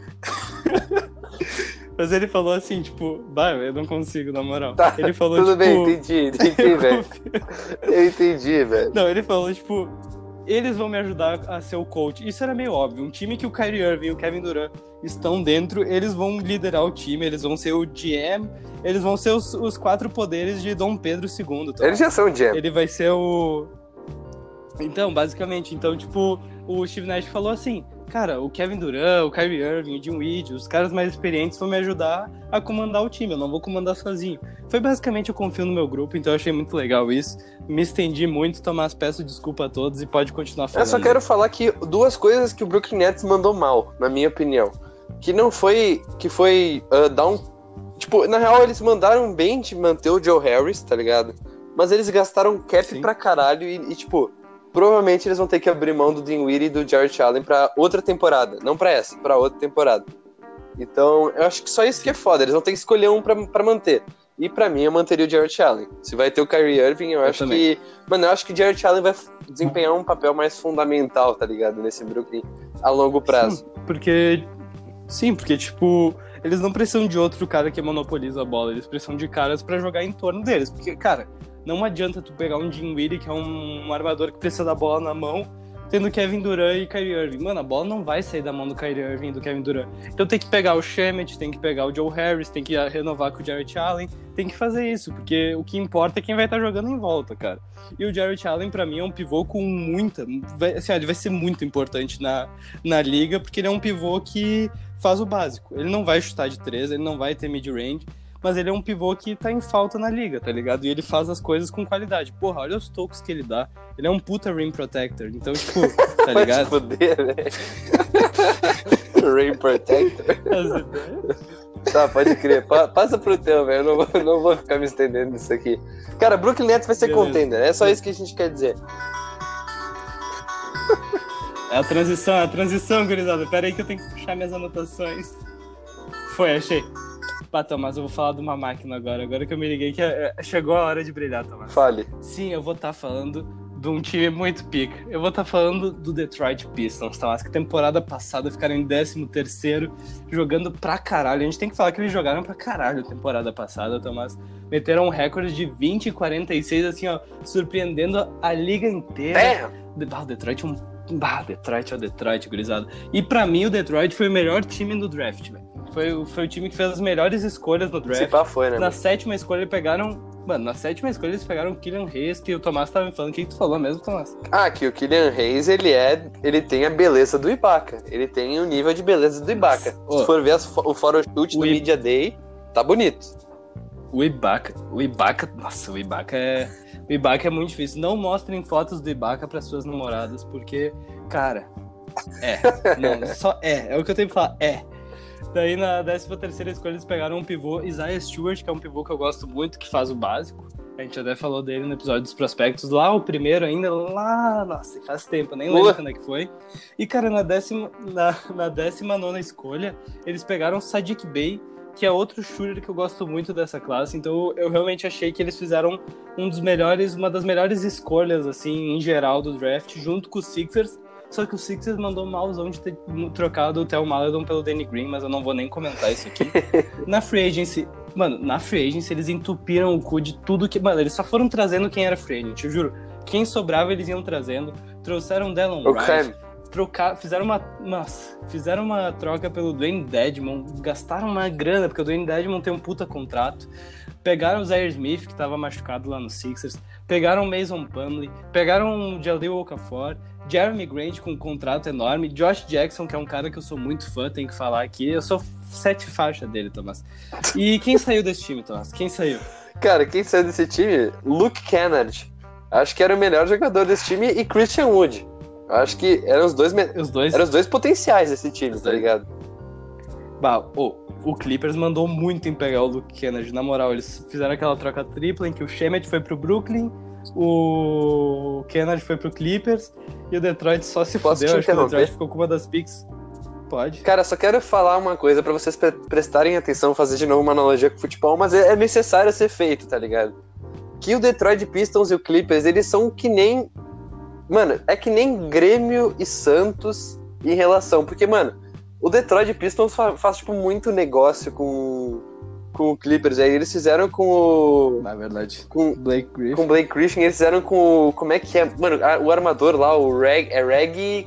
Speaker 2: Mas ele falou assim, tipo, eu não consigo, na moral.
Speaker 1: Tá,
Speaker 2: ele falou,
Speaker 1: tudo
Speaker 2: tipo...
Speaker 1: bem, entendi, velho. Eu entendi, velho.
Speaker 2: Não, ele falou, tipo, eles vão me ajudar a ser o coach. Isso era meio óbvio. Um time que o Kyrie Irving e o Kevin Durant estão dentro, eles vão liderar o time, eles vão ser o GM, eles vão ser os 4 poderes de Dom Pedro II. Tá?
Speaker 1: Eles já são o GM.
Speaker 2: Ele vai ser o... Então, basicamente, tipo, o Steve Nash falou assim: cara, o Kevin Durant, o Kyrie Irving, o Dinwiddie, os caras mais experientes vão me ajudar a comandar o time, eu não vou comandar sozinho. Foi basicamente: eu confio no meu grupo, então eu achei muito legal isso. Me estendi muito, Tomás, peço desculpa a todos e pode continuar falando.
Speaker 1: Eu só quero falar que 2 coisas que o Brooklyn Nets mandou mal, na minha opinião. Que não foi... Que foi dar um... Tipo, na real, eles mandaram bem de manter o Joe Harris, tá ligado? Mas eles gastaram cap pra caralho e tipo... Provavelmente eles vão ter que abrir mão do Dinwiddie e do Jarrett Allen pra outra temporada. Não pra essa, pra outra temporada. Então, eu acho que só isso que é foda. Eles vão ter que escolher um pra manter. E pra mim, eu manteria o Jarrett Allen. Se vai ter o Kyrie Irving, eu acho também. Mano, eu acho que o Jarrett Allen vai desempenhar um papel mais fundamental, tá ligado? Nesse Brooklyn a longo prazo.
Speaker 2: Porque, tipo, eles não precisam de outro cara que monopoliza a bola. Eles precisam de caras pra jogar em torno deles. Porque, cara... Não adianta tu pegar um Dinwiddie, que é um armador que precisa da bola na mão, tendo Kevin Durant e Kyrie Irving. Mano, a bola não vai sair da mão do Kyrie Irving e do Kevin Durant. Então tem que pegar o Shamet, tem que pegar o Joe Harris, tem que renovar com o Jarrett Allen, tem que fazer isso, porque o que importa é quem vai estar jogando em volta, cara. E o Jarrett Allen, pra mim, é um pivô com muita... Assim, ele vai ser muito importante na liga, porque ele é um pivô que faz o básico. Ele não vai chutar de 3, ele não vai ter mid-range, mas ele é um pivô que tá em falta na liga, tá ligado? E ele faz as coisas com qualidade. Porra, olha os tocos que ele dá. Ele é um puta rim protector. Então, tipo, tá ligado?
Speaker 1: Vai te foder, velho. Rim protector. Tá, pode crer. Passa pro teu, velho. Eu não vou ficar me estendendo nisso aqui. Cara, Brooklyn Nets vai ser contender. É só isso que a gente quer dizer.
Speaker 2: É a transição, gurizada. Pera aí que eu tenho que puxar minhas anotações. Foi, achei. Pá, Tomás, eu vou falar de uma máquina agora. Agora que eu me liguei que chegou a hora de brilhar, Tomás.
Speaker 1: Fale.
Speaker 2: Sim, eu vou estar falando de um time muito pica. Eu vou estar falando do Detroit Pistons, Tomás, que temporada passada ficaram em 13º, jogando pra caralho. A gente tem que falar que eles jogaram pra caralho a temporada passada, Tomás. Meteram um recorde de 20-46, assim, ó, surpreendendo a liga inteira. O Detroit é o Detroit, gurizada. E pra mim, o Detroit foi o melhor time do draft, velho. Foi o time que fez as melhores escolhas no draft.
Speaker 1: Foi, né?
Speaker 2: Na 7ª escolha pegaram... Mano, na 7ª escolha eles pegaram o Killian Hayes, que o Tomás tava me falando. O que tu falou mesmo, Tomás?
Speaker 1: Que o Killian Hayes, ele tem a beleza do Ibaka. Ele tem o nível de beleza do Ibaka. Se for ver o photoshoot do Media Day, tá bonito.
Speaker 2: O Ibaka... Nossa, o Ibaka é muito difícil. Não mostrem fotos do Ibaka pras suas namoradas, porque, cara... Não, só é o que eu tenho pra falar, Daí na 13ª escolha eles pegaram um pivô, Isaiah Stewart, que é um pivô que eu gosto muito, que faz o básico. A gente até falou dele no episódio dos prospectos, lá o primeiro ainda, nossa, faz tempo, nem lembro quando é que foi. E cara, na 19ª escolha, eles pegaram Saddiq Bey, que é outro shooter que eu gosto muito dessa classe, então eu realmente achei que eles fizeram uma das melhores escolhas, assim, em geral do draft, junto com os Sixers. Só que o Sixers mandou malzão de ter trocado o Theo Maledon pelo Danny Green, mas eu não vou nem comentar isso aqui. Na Free Agency eles entupiram o cu de tudo que... Mano, eles só foram trazendo quem era free agent, eu juro. Quem sobrava eles iam trazendo. Trouxeram Delon Wright. Fizeram uma troca pelo Dwayne Dedmon, gastaram uma grana, porque o Dwayne Dedmon tem um puta contrato. Pegaram o Zaire Smith, que tava machucado lá no Sixers. Pegaram o Mason Plumlee. Pegaram o Jahlil Okafor. Jeremy Grant com um contrato enorme. Josh Jackson, que é um cara que eu sou muito fã, tenho que falar aqui. Eu sou 7 faixa dele, Tomás. E quem saiu desse time, Tomás? Quem saiu?
Speaker 1: Cara, quem saiu desse time? Luke Kennard. Acho que era o melhor jogador desse time, e Christian Wood. Acho que eram os dois eram os dois potenciais desse time, tá ligado?
Speaker 2: O Clippers mandou muito em pegar o Luke Kennard. Na moral, eles fizeram aquela troca tripla em que o Shemet foi pro Brooklyn, o Kennard foi pro Clippers e o Detroit só se fudeu. Acho que o Detroit ficou com uma das picks. Pode.
Speaker 1: Cara, só quero falar uma coisa pra vocês prestarem atenção, fazer de novo uma analogia com o futebol, mas é necessário ser feito, tá ligado? Que o Detroit Pistons e o Clippers, eles são que nem... Mano, é que nem Grêmio e Santos em relação, porque, mano, o Detroit Pistons faz tipo, muito negócio com o Clippers. Aí eles fizeram com o...
Speaker 2: Na verdade,
Speaker 1: com
Speaker 2: Blake Griffin.
Speaker 1: Com o Blake Griffin, eles fizeram com o... Como é que é? Mano, o armador lá, o Reggie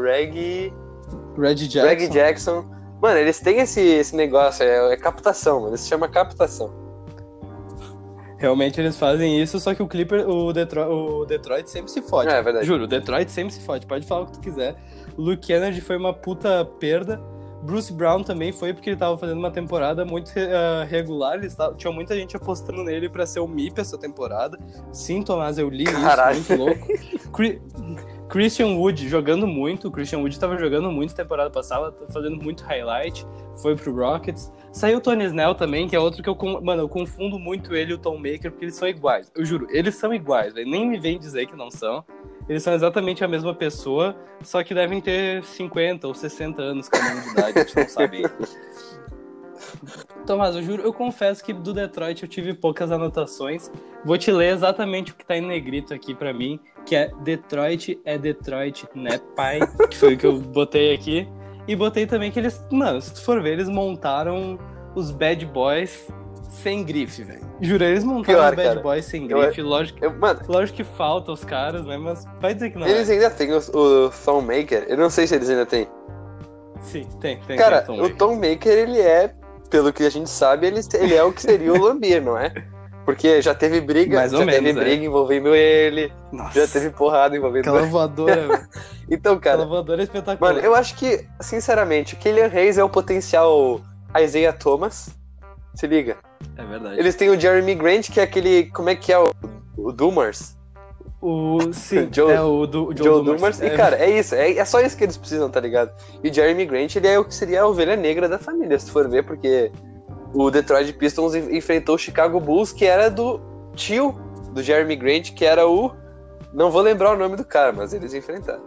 Speaker 1: Jackson. Mano, eles têm esse negócio, é captação, mano. Isso se chama captação.
Speaker 2: Realmente eles fazem isso, só que o Detroit sempre se fode.
Speaker 1: É verdade.
Speaker 2: Juro, o Detroit sempre se fode. Pode falar o que tu quiser. O Luke Kennard foi uma puta perda. Bruce Brown também foi porque ele tava fazendo uma temporada muito regular. Tinha muita gente apostando nele pra ser o MIP essa temporada. Sim, Tomás, eu li
Speaker 1: Caralho.
Speaker 2: Isso, muito louco. Christian Wood jogando muito. O Christian Wood tava jogando muito temporada passada, fazendo muito highlight. Foi pro Rockets. Saiu o Tony Snell também, que é outro que eu confundo muito ele e o Tom Maker, porque eles são iguais. Eu juro, eles são iguais, véio. Nem me vem dizer que não são. Eles são exatamente a mesma pessoa, só que devem ter 50 ou 60 anos cada um de idade, a gente não sabe. Tomás, eu juro, eu confesso que do Detroit eu tive poucas anotações. Vou te ler exatamente o que tá em negrito aqui pra mim, que é Detroit, né, pai? Que foi o que eu botei aqui. E botei também que eles, mano, se tu for ver, eles montaram os Bad Boys sem grife, velho. Juro, eles montaram os Bad Boys sem grife. Lógico que falta os caras, né? Mas vai dizer que não.
Speaker 1: Eles ainda têm o Tom Maker? Eu não sei se eles ainda têm.
Speaker 2: Sim, tem.
Speaker 1: Cara, o Tom Maker, ele é, pelo que a gente sabe, ele é o que seria o Lambir, não é? Porque já teve briga, briga envolvendo ele. Nossa. Já teve porrada envolvendo
Speaker 2: ele. Aquela voadora, velho.
Speaker 1: Então, cara...
Speaker 2: Aquela voadora é espetacular.
Speaker 1: Mano, eu acho que, sinceramente, o Killian Hayes é o potencial Isaiah Thomas. Se liga.
Speaker 2: É verdade.
Speaker 1: Eles têm o Jeremy Grant, que é aquele... Como é que é? O Dumars?
Speaker 2: Sim,
Speaker 1: o Joe Dumars. E, cara, é isso. É só isso que eles precisam, tá ligado? E o Jeremy Grant, ele é o que seria a ovelha negra da família, se tu for ver, porque... O Detroit Pistons enfrentou o Chicago Bulls, que era do tio do Jeremy Grant, que era o... Não vou lembrar o nome do cara, mas eles enfrentaram.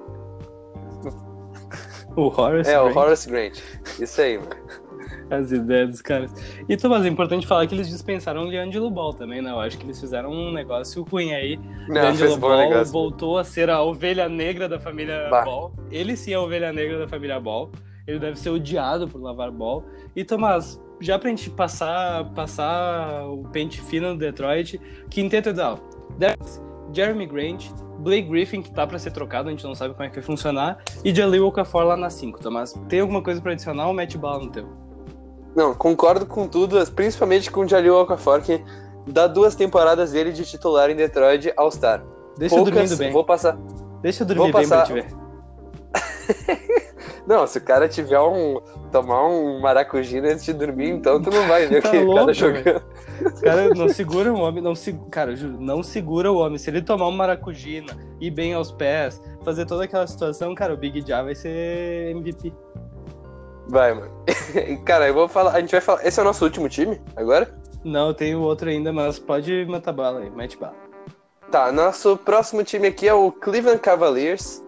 Speaker 2: O Horace Grant.
Speaker 1: O Horace Grant. Isso aí, mano.
Speaker 2: As ideias dos caras. E, Tomás, é importante falar que eles dispensaram o LiAngelo Ball também, né? Eu acho que eles fizeram um negócio ruim aí. O LiAngelo Ball voltou a ser a ovelha negra da família Ball. Ele sim é a ovelha negra da família Ball. Ele deve ser odiado por lavar Ball. E, Tomás... Já pra gente passar o pente fino no Detroit, quinteto ideal. Jeremy Grant, Blake Griffin, que tá pra ser trocado, a gente não sabe como é que vai funcionar, e Jahlil Okafor lá na 5, Tomás. Tem alguma coisa pra adicionar ou mete bala no teu?
Speaker 1: Não, concordo com tudo, principalmente com o Jahlil Okafor, que dá 2 temporadas dele de titular em Detroit All-Star.
Speaker 2: Deixa eu dormindo bem.
Speaker 1: Vou passar.
Speaker 2: Deixa eu dormir bem pra te ver.
Speaker 1: Não, se o cara tomar um maracujina antes de dormir, então tu não vai ver
Speaker 2: Tá
Speaker 1: o que o
Speaker 2: louco,
Speaker 1: cara jogando.
Speaker 2: Cara, não segura o homem, cara, eu juro, não segura o homem. Se ele tomar um maracujina, ir bem aos pés, fazer toda aquela situação, cara, o Big Ja vai ser MVP.
Speaker 1: Vai, mano. Cara, a gente vai falar. Esse é o nosso último time agora?
Speaker 2: Não, tem o outro ainda, mas pode matar bala aí, mete bala.
Speaker 1: Tá, nosso próximo time aqui é o Cleveland Cavaliers.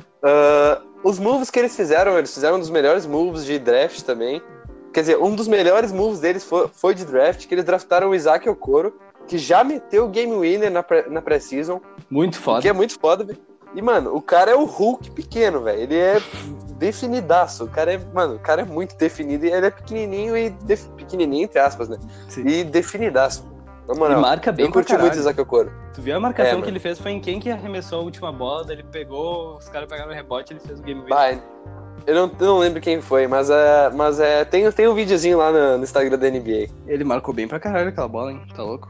Speaker 1: Os moves que eles fizeram um dos melhores moves de draft também. Quer dizer, um dos melhores moves deles foi de draft, que eles draftaram o Isaac Okoro, que já meteu o Game Winner na pré-season.
Speaker 2: Muito foda.
Speaker 1: Que é muito foda, velho. E, mano, o cara é o Hulk pequeno, velho. Ele é definidaço. O cara é muito definido e ele é pequenininho pequenininho, entre aspas, né?
Speaker 2: Sim.
Speaker 1: E definidaço. Na moral,
Speaker 2: e marca bem
Speaker 1: eu curti
Speaker 2: pra
Speaker 1: muito
Speaker 2: caralho.
Speaker 1: o Isaac Okoro.
Speaker 2: Tu viu a marcação que
Speaker 1: mano.
Speaker 2: ele fez? Foi em quem que arremessou a última bola, daí ele pegou, os caras pegaram o rebote, ele fez o game winner.
Speaker 1: Vai. Eu não lembro quem foi, mas tem um videozinho lá no Instagram da NBA.
Speaker 2: Ele marcou bem pra caralho aquela bola, hein? Tá louco?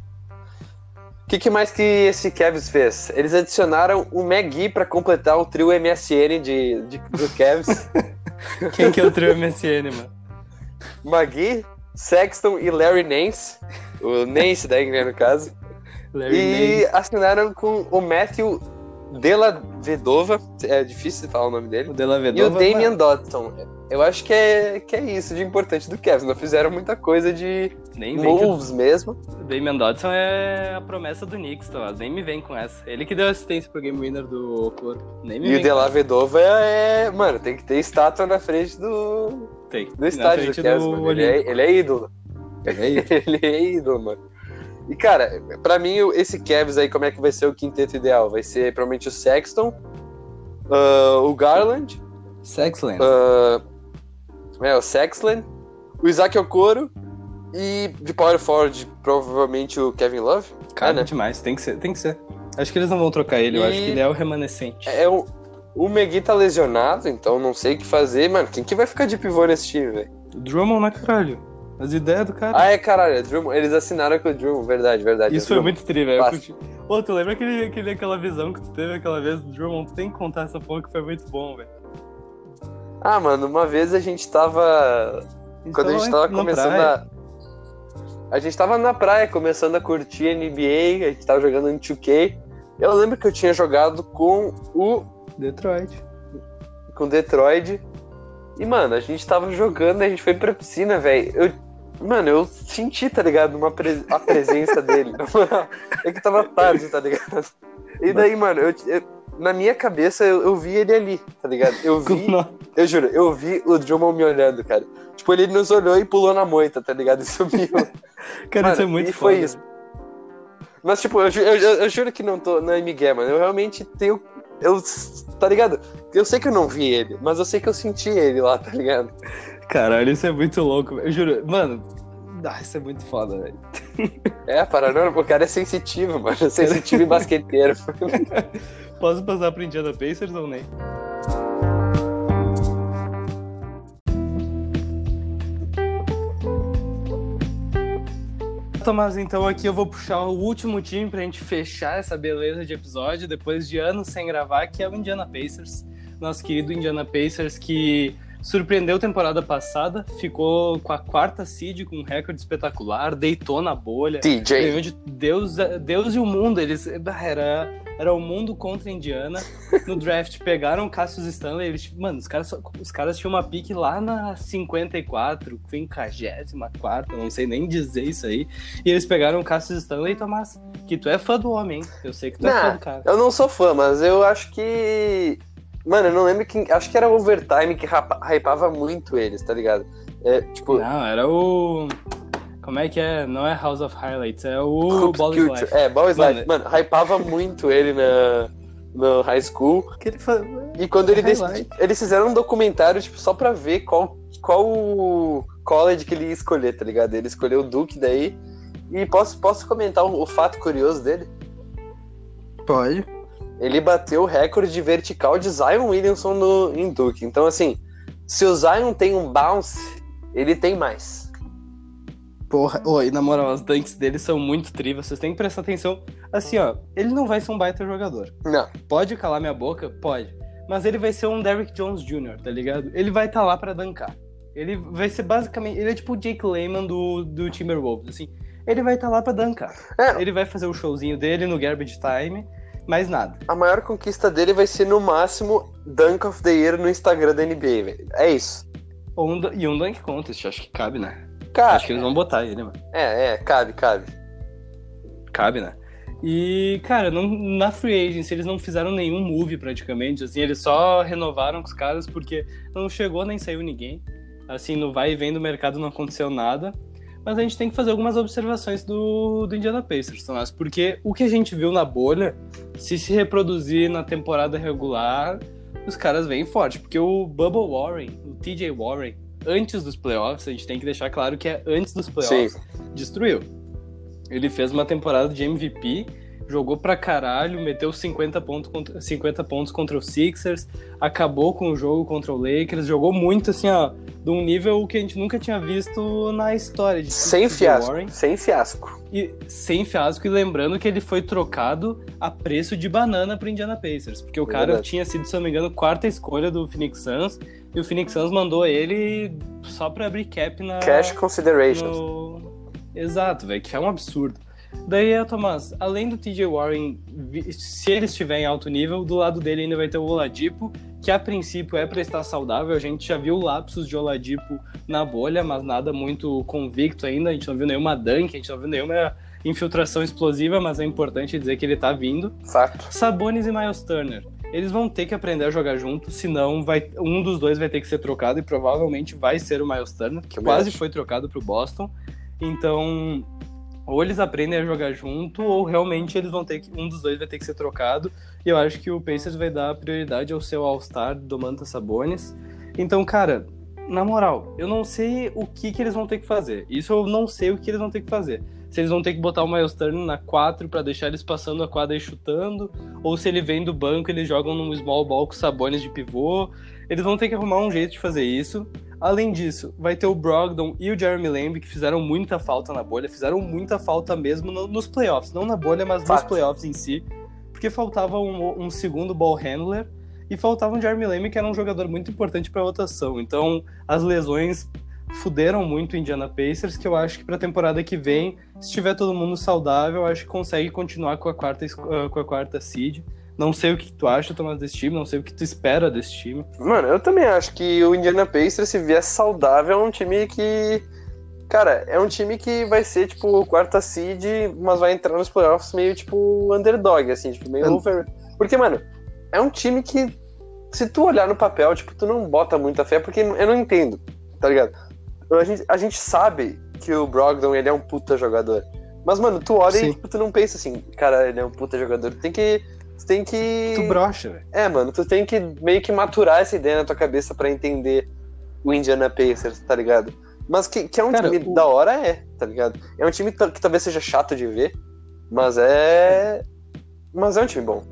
Speaker 1: O que mais que esse Cavs fez? Eles adicionaram o McGee pra completar o trio MSN do Cavs.
Speaker 2: Quem que é o trio MSN, mano?
Speaker 1: McGee, Sexton e Larry Nance. O Nance daí, né, no caso.
Speaker 2: Larry Nance.
Speaker 1: Assinaram com o Matthew Della Vedova. É difícil de falar o nome dele.
Speaker 2: O Della
Speaker 1: E
Speaker 2: Vedova,
Speaker 1: o Damian Dotson. Eu acho que é isso de importante do Cavs. Não fizeram muita coisa de
Speaker 2: Nem vem
Speaker 1: moves mesmo.
Speaker 2: O Damian Dotson é a promessa do Knicks, Tomás. Nem me vem com essa. Ele que deu assistência pro game winner do Okoro. Nem me
Speaker 1: E
Speaker 2: vem
Speaker 1: o Della Vedova mano, tem que ter estátua na frente do estádio do Cavs, mano. Ele é ídolo. Ele é ídolo, mano. E, cara, pra mim, esse Cavs aí, como é que vai ser o quinteto ideal? Vai ser, provavelmente, o Sexton, o Garland,
Speaker 2: Sexland.
Speaker 1: o Sexland, o Isaac Okoro e, de power forward, provavelmente, o Kevin Love.
Speaker 2: Cara,
Speaker 1: né?
Speaker 2: demais. Tem que ser. Acho que eles não vão trocar ele. Eu acho que ele é o remanescente.
Speaker 1: O McGee tá lesionado, então não sei o que fazer. Mano, quem que vai ficar de pivô nesse time, velho?
Speaker 2: O Drummond, né, caralho? As ideias do cara.
Speaker 1: Caralho, Drummond. Eles assinaram com o Drummond, verdade.
Speaker 2: Isso foi muito tri, velho.
Speaker 1: Fácil.
Speaker 2: Pô, tu lembra aquela visão que tu teve aquela vez do Drummond? Tu tem que contar essa porra que foi muito bom, velho.
Speaker 1: Mano, uma vez a gente tava... Quando a gente tava começando a gente tava na praia, começando a curtir a NBA, a gente tava jogando em 2K. Eu lembro que eu tinha jogado com o...
Speaker 2: Detroit.
Speaker 1: Com Detroit. E, mano, a gente tava jogando, a gente foi pra piscina, velho. Eu senti, tá ligado? A presença dele. É que tava tarde, tá ligado? E daí, mano, na minha cabeça, eu vi ele ali, tá ligado? Eu juro, eu vi o Drummond me olhando, cara. Tipo, ele nos olhou e pulou na moita, tá ligado? E sumiu.
Speaker 2: Cara, mano, isso é muito
Speaker 1: foda. Foi isso. Mas, tipo, eu juro que não tô na Miguel, mano. Eu realmente tenho... tá ligado? Eu sei que eu não vi ele, mas eu sei que eu senti ele lá, tá ligado?
Speaker 2: Caralho, isso é muito louco, eu juro. Mano, isso é muito foda, velho.
Speaker 1: Paranormal, o cara é sensitivo, mano. Sensitivo e basqueteiro.
Speaker 2: Posso passar pro Indiana Pacers ou nem? Tomás, então aqui eu vou puxar o último time pra gente fechar essa beleza de episódio, depois de anos sem gravar, que é o Indiana Pacers. Nosso querido Indiana Pacers, que surpreendeu a temporada passada, ficou com a 4ª seed, com um recorde espetacular, deitou na bolha, ganhou de Deus e o mundo. Era o mundo contra a Indiana. No draft pegaram o Cassius Stanley. Os caras tinham uma pique lá na 54, 54ª, não sei nem dizer isso aí. E eles pegaram o Cassius Stanley. Tomás, que tu é fã do homem, hein? Eu sei que tu é fã do cara.
Speaker 1: Eu não sou fã, mas eu acho que... Mano, eu não lembro quem... Acho que era o Overtime que hypava muito eles, tá ligado?
Speaker 2: Não, era o... Como é que é? Não é House of Highlights, é o Ball is Life.
Speaker 1: Ball is Life. Mano, hypava muito ele no high school.
Speaker 2: Que ele
Speaker 1: E quando eles fizeram um documentário, tipo, só pra ver qual college que ele ia escolher, tá ligado? Ele escolheu o Duke daí. E posso comentar o fato curioso dele?
Speaker 2: Pode.
Speaker 1: Ele bateu o recorde de vertical de Zion Williamson em Duke. Então, assim, se o Zion tem um bounce, ele tem mais.
Speaker 2: Porra, e na moral, as dunks dele são muito tri, vocês têm que prestar atenção. Assim, ó, ele não vai ser um baita jogador.
Speaker 1: Não.
Speaker 2: Pode calar minha boca? Pode. mas ele vai ser um Derrick Jones Jr., tá ligado? Ele vai estar lá pra dankar. Ele vai ser basicamente... Ele é tipo o Jake Layman do Timberwolves, assim. Ele vai estar lá pra dankar. Ele vai fazer o showzinho dele no Garbage Time, mais nada.
Speaker 1: A maior conquista dele vai ser, no máximo, Dunk of the Year no Instagram da NBA, velho. É isso.
Speaker 2: E um Dunk Contest, acho que cabe, né?
Speaker 1: Cara,
Speaker 2: acho que eles vão botar ele, mano.
Speaker 1: Cabe.
Speaker 2: Cabe, né? E, cara, na Free Agency eles não fizeram nenhum move praticamente, assim, eles só renovaram com os caras porque não chegou nem saiu ninguém. Assim, no vai e vem do mercado não aconteceu nada. Mas a gente tem que fazer algumas observações do Indiana Pacers, Tomás, porque o que a gente viu na bolha, se reproduzir na temporada regular, os caras vêm forte, porque o Bubba Warren, o TJ Warren, antes dos playoffs, a gente tem que deixar claro que é antes dos playoffs, destruiu. Ele fez uma temporada de MVP, jogou pra caralho, meteu 50 pontos contra o Sixers, acabou com o jogo contra o Lakers, jogou muito, assim, ó, de um nível que a gente nunca tinha visto na história.
Speaker 1: Sem fiasco, sem fiasco.
Speaker 2: E lembrando que ele foi trocado a preço de banana pro Indiana Pacers, porque o cara tinha sido, se não me engano, quarta escolha do Phoenix Suns, e o Phoenix Suns mandou ele só pra abrir cap na...
Speaker 1: Cash considerations.
Speaker 2: Exato, velho, que é um absurdo. Daí, Tomás, além do TJ Warren, se ele estiver em alto nível, do lado dele ainda vai ter o Oladipo, que a princípio é para estar saudável. A gente já viu lapsos de Oladipo na bolha, mas nada muito convicto ainda. A gente não viu nenhuma dunk, a gente não viu nenhuma infiltração explosiva, mas é importante dizer que ele tá vindo.
Speaker 1: Fato.
Speaker 2: Sabonis e Miles Turner. Eles vão ter que aprender a jogar juntos, senão um dos dois vai ter que ser trocado, e provavelmente vai ser o Miles Turner, que quase foi trocado pro Boston. Então... ou eles aprendem a jogar junto, ou realmente um dos dois vai ter que ser trocado. E eu acho que o Pacers vai dar prioridade ao seu All-Star, Domantas Sabonis. Então, cara, na moral, eu não sei o que eles vão ter que fazer. Isso eu não sei o que eles vão ter que fazer. Se eles vão ter que botar o Miles Turner na 4 pra deixar eles passando a quadra e chutando, ou se ele vem do banco e eles jogam num small ball com Sabonis de pivô. Eles vão ter que arrumar um jeito de fazer isso. Além disso, vai ter o Brogdon e o Jeremy Lamb, que fizeram muita falta na bolha, fizeram muita falta mesmo nos playoffs, não na bolha, mas nos playoffs em si, porque faltava um segundo ball handler e faltava um Jeremy Lamb, que era um jogador muito importante para a rotação. Então, as lesões fuderam muito o Indiana Pacers, que eu acho que para a temporada que vem, se tiver todo mundo saudável, eu acho que consegue continuar com a quarta seed. Não sei o que tu acha, Tomás, desse time, não sei o que tu espera desse time.
Speaker 1: Mano, eu também acho que o Indiana Pacers, se vier saudável, é um time que... cara, é um time que vai ser, tipo, quarta seed, mas vai entrar nos playoffs meio, tipo, underdog, assim, tipo, meio over... Porque, mano, é um time que, se tu olhar no papel, tipo, tu não bota muita fé, porque eu não entendo, tá ligado? A gente sabe que o Brogdon, ele é um puta jogador. Mas, mano, tu olha e, tipo, tu não pensa assim, cara, ele é um puta jogador. Tu tem que...
Speaker 2: tu brocha, velho.
Speaker 1: Mano, tu tem que meio que maturar essa ideia na tua cabeça pra entender o Indiana Pacers, tá ligado? Mas que é um time da hora, tá ligado? É um time que talvez seja chato de ver, mas é um time bom.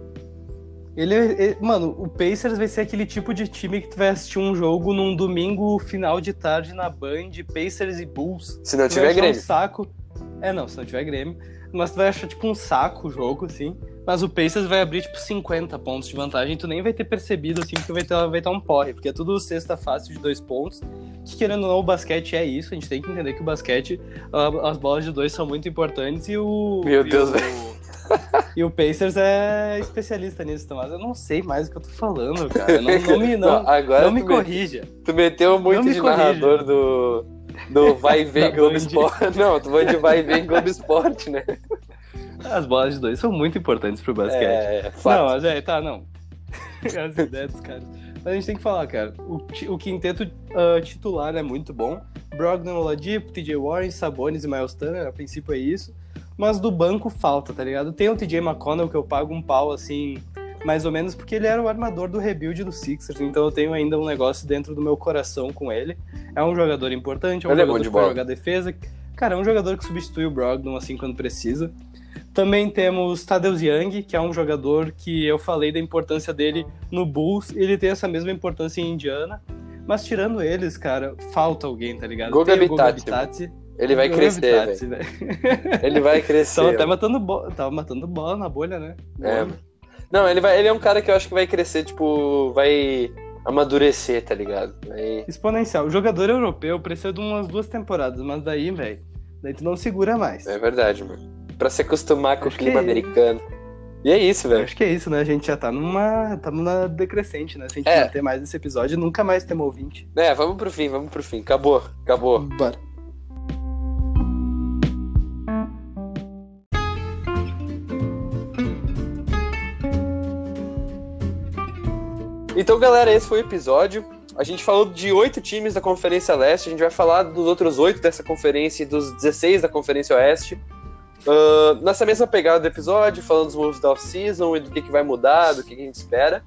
Speaker 2: Mano, o Pacers vai ser aquele tipo de time que tu vai assistir um jogo num domingo final de tarde na Band, Pacers e Bulls.
Speaker 1: Se não tiver Grêmio.
Speaker 2: Um saco. Se não tiver Grêmio. Mas tu vai achar tipo um saco o jogo, assim. Mas o Pacers vai abrir tipo 50 pontos de vantagem. Tu nem vai ter percebido, assim, porque vai ter um porre. Porque é tudo cesta fácil de 2 pontos. Que, querendo ou não, o basquete é isso. A gente tem que entender que o basquete, as bolas de 2 são muito importantes. E
Speaker 1: Meu Deus, velho.
Speaker 2: E o Pacers é especialista nisso, Tomás. Eu não sei mais o que eu tô falando, cara. Não me corrija.
Speaker 1: Tu meteu muito de narrador do vai e vem Globo Esporte. Não, tu vai de vai e vem Globo Esporte, né?
Speaker 2: As bolas de 2 são muito importantes pro basquete.
Speaker 1: Fato.
Speaker 2: Não, mas não. As ideias dos caras. Mas a gente tem que falar, cara. O quinteto titular é muito bom. Brogdon, Oladipo, TJ Warren, Sabonis e Miles Turner, a princípio é isso. Mas do banco falta, tá ligado? Tem o TJ McConnell, que eu pago um pau, assim, mais ou menos, porque ele era o armador do rebuild do Sixers, então eu tenho ainda um negócio dentro do meu coração com ele. É um jogador importante, é um jogador que vai jogar defesa. Cara, é um jogador que substitui o Brogdon, assim, quando precisa. Também temos Tadeusz Young, que é um jogador que eu falei da importância dele no Bulls, ele tem essa mesma importância em Indiana, mas tirando eles, cara, falta alguém, tá ligado?
Speaker 1: Goga Bitadze. Ele vai crescer, velho. Ele vai crescer.
Speaker 2: Tava matando bola na bolha, né?
Speaker 1: Não, ele é um cara que eu acho que vai crescer, tipo, vai amadurecer, tá ligado?
Speaker 2: Exponencial. O jogador europeu precisa de umas 2 temporadas, mas daí, velho, daí tu não segura mais.
Speaker 1: É verdade, mano. Pra se acostumar com o clima americano. E é isso, velho.
Speaker 2: Acho que é isso, né? A gente já tá numa decrescente, né? Se a gente manter mais esse episódio, nunca mais temos ouvinte.
Speaker 1: Vamos pro fim. Acabou.
Speaker 2: Bora.
Speaker 1: Então, galera, esse foi o episódio. A gente falou de 8 times da Conferência Leste. A gente vai falar dos outros 8 dessa conferência e dos 16 da Conferência Oeste. Nessa mesma pegada do episódio, falando dos moves da off-season e do que vai mudar, do que a gente espera.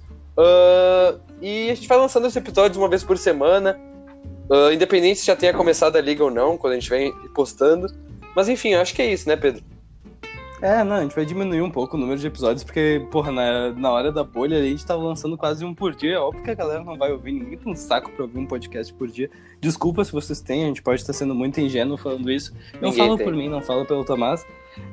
Speaker 1: E a gente vai lançando esse episódio uma vez por semana, independente se já tenha começado a liga ou não, quando a gente vem postando. Mas enfim, eu acho que é isso, né, Pedro?
Speaker 2: Não, a gente vai diminuir um pouco o número de episódios, porque, porra, na hora da bolha a gente tava lançando quase um por dia. Óbvio que a galera não vai ouvir, ninguém tem um saco pra ouvir um podcast por dia. Desculpa se vocês têm, a gente pode estar sendo muito ingênuo falando isso. Não falo por mim, não falo pelo Tomás.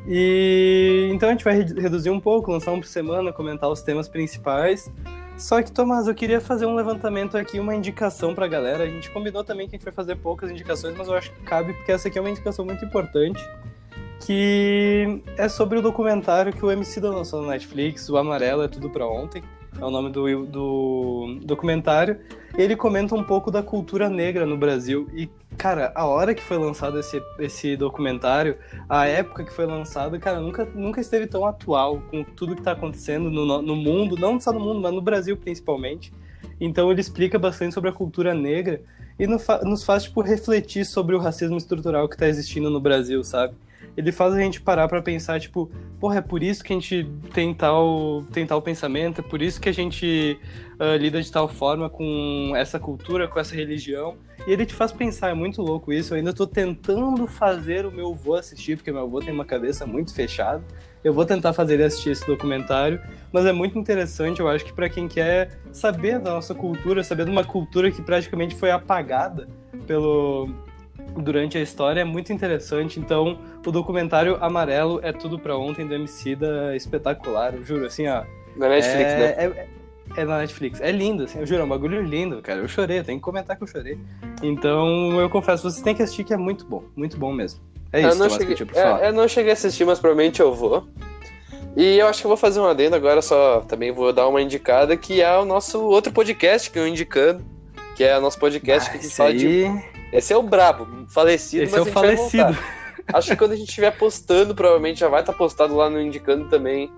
Speaker 2: E então a gente vai reduzir um pouco, lançar um por semana, comentar os temas principais. Só que, Tomás, eu queria fazer um levantamento aqui, uma indicação pra galera. A gente combinou também que a gente vai fazer poucas indicações, mas eu acho que cabe, porque essa aqui é uma indicação muito importante, que é sobre o documentário que o Emicida lançou no Netflix, O Amarelo é Tudo Pra Ontem, é o nome do documentário. Ele comenta um pouco da cultura negra no Brasil. E, cara, a hora que foi lançado esse documentário, a época que foi lançado, cara, nunca esteve tão atual com tudo que tá acontecendo no mundo, não só no mundo, mas no Brasil principalmente. Então ele explica bastante sobre a cultura negra e nos faz, tipo, refletir sobre o racismo estrutural que tá existindo no Brasil, sabe? Ele faz a gente parar pra pensar, tipo, porra, é por isso que a gente tem tal pensamento, é por isso que a gente lida de tal forma com essa cultura, com essa religião. E ele te faz pensar, é muito louco isso. Eu ainda tô tentando fazer o meu avô assistir, porque meu avô tem uma cabeça muito fechada. Eu vou tentar fazer ele assistir esse documentário, mas é muito interessante, eu acho que pra quem quer saber da nossa cultura, saber de uma cultura que praticamente foi apagada durante a história, é muito interessante. Então, o documentário Amarelo é Tudo Pra Ontem, do Emicida, espetacular, eu juro, assim, ó.
Speaker 1: Na Netflix, né?
Speaker 2: É na Netflix. É lindo, assim, eu juro, é um bagulho lindo, cara. Eu chorei, eu tenho que comentar que eu chorei. Então, eu confesso, vocês têm que assistir, que é muito bom mesmo. É isso, Tomás, que eu tinha pra falar.
Speaker 1: Eu não cheguei a assistir, mas provavelmente eu vou. E eu acho que eu vou fazer um adendo agora, só também vou dar uma indicada, que é o nosso outro podcast que eu indicando, que é o nosso podcast que a gente fala de... Esse é o brabo, falecido,
Speaker 2: esse mas
Speaker 1: é o
Speaker 2: falecido.
Speaker 1: Acho que quando a gente estiver postando, provavelmente já vai estar postado lá no Indicando também.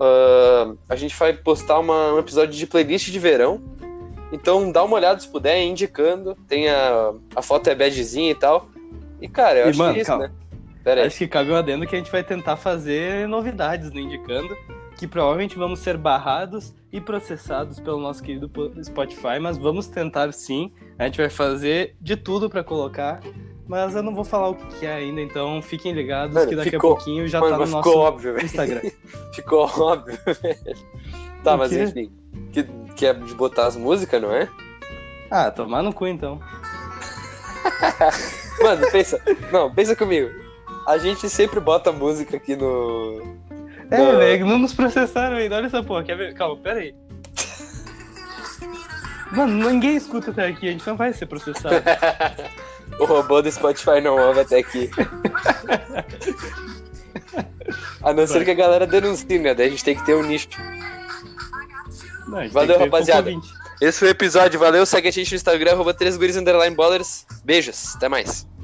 Speaker 1: A gente vai postar um episódio de playlist de verão. Então dá uma olhada se puder, Indicando. Tem a foto é badzinha e tal. E cara, eu acho que é isso,
Speaker 2: calma,
Speaker 1: né? Pera aí.
Speaker 2: Acho que cabe um adendo que a gente vai tentar fazer novidades no Indicando, que provavelmente vamos ser barrados e processados pelo nosso querido Spotify, mas vamos tentar sim. A gente vai fazer de tudo pra colocar, mas eu não vou falar o que é ainda, então fiquem ligados, mano, que daqui a pouquinho já tá no nosso
Speaker 1: óbvio,
Speaker 2: Instagram.
Speaker 1: Ficou óbvio, velho. Tá, mas enfim, que é de botar as músicas, não é?
Speaker 2: Ah, tomar no cu então.
Speaker 1: Mano, pensa comigo. A gente sempre bota música aqui no...
Speaker 2: velho, não nos processaram ainda, olha essa porra, quer ver? Calma, pera aí. Mano, ninguém escuta até aqui, a gente não vai ser processado.
Speaker 1: O robô do Spotify não ouve até aqui. A não ser que a galera denuncie, né? Daí a gente tem que ter um nicho.
Speaker 2: Não,
Speaker 1: valeu, rapaziada. Esse foi o episódio, valeu. Segue a gente no Instagram, @3guris_ballers. Beijos, até mais.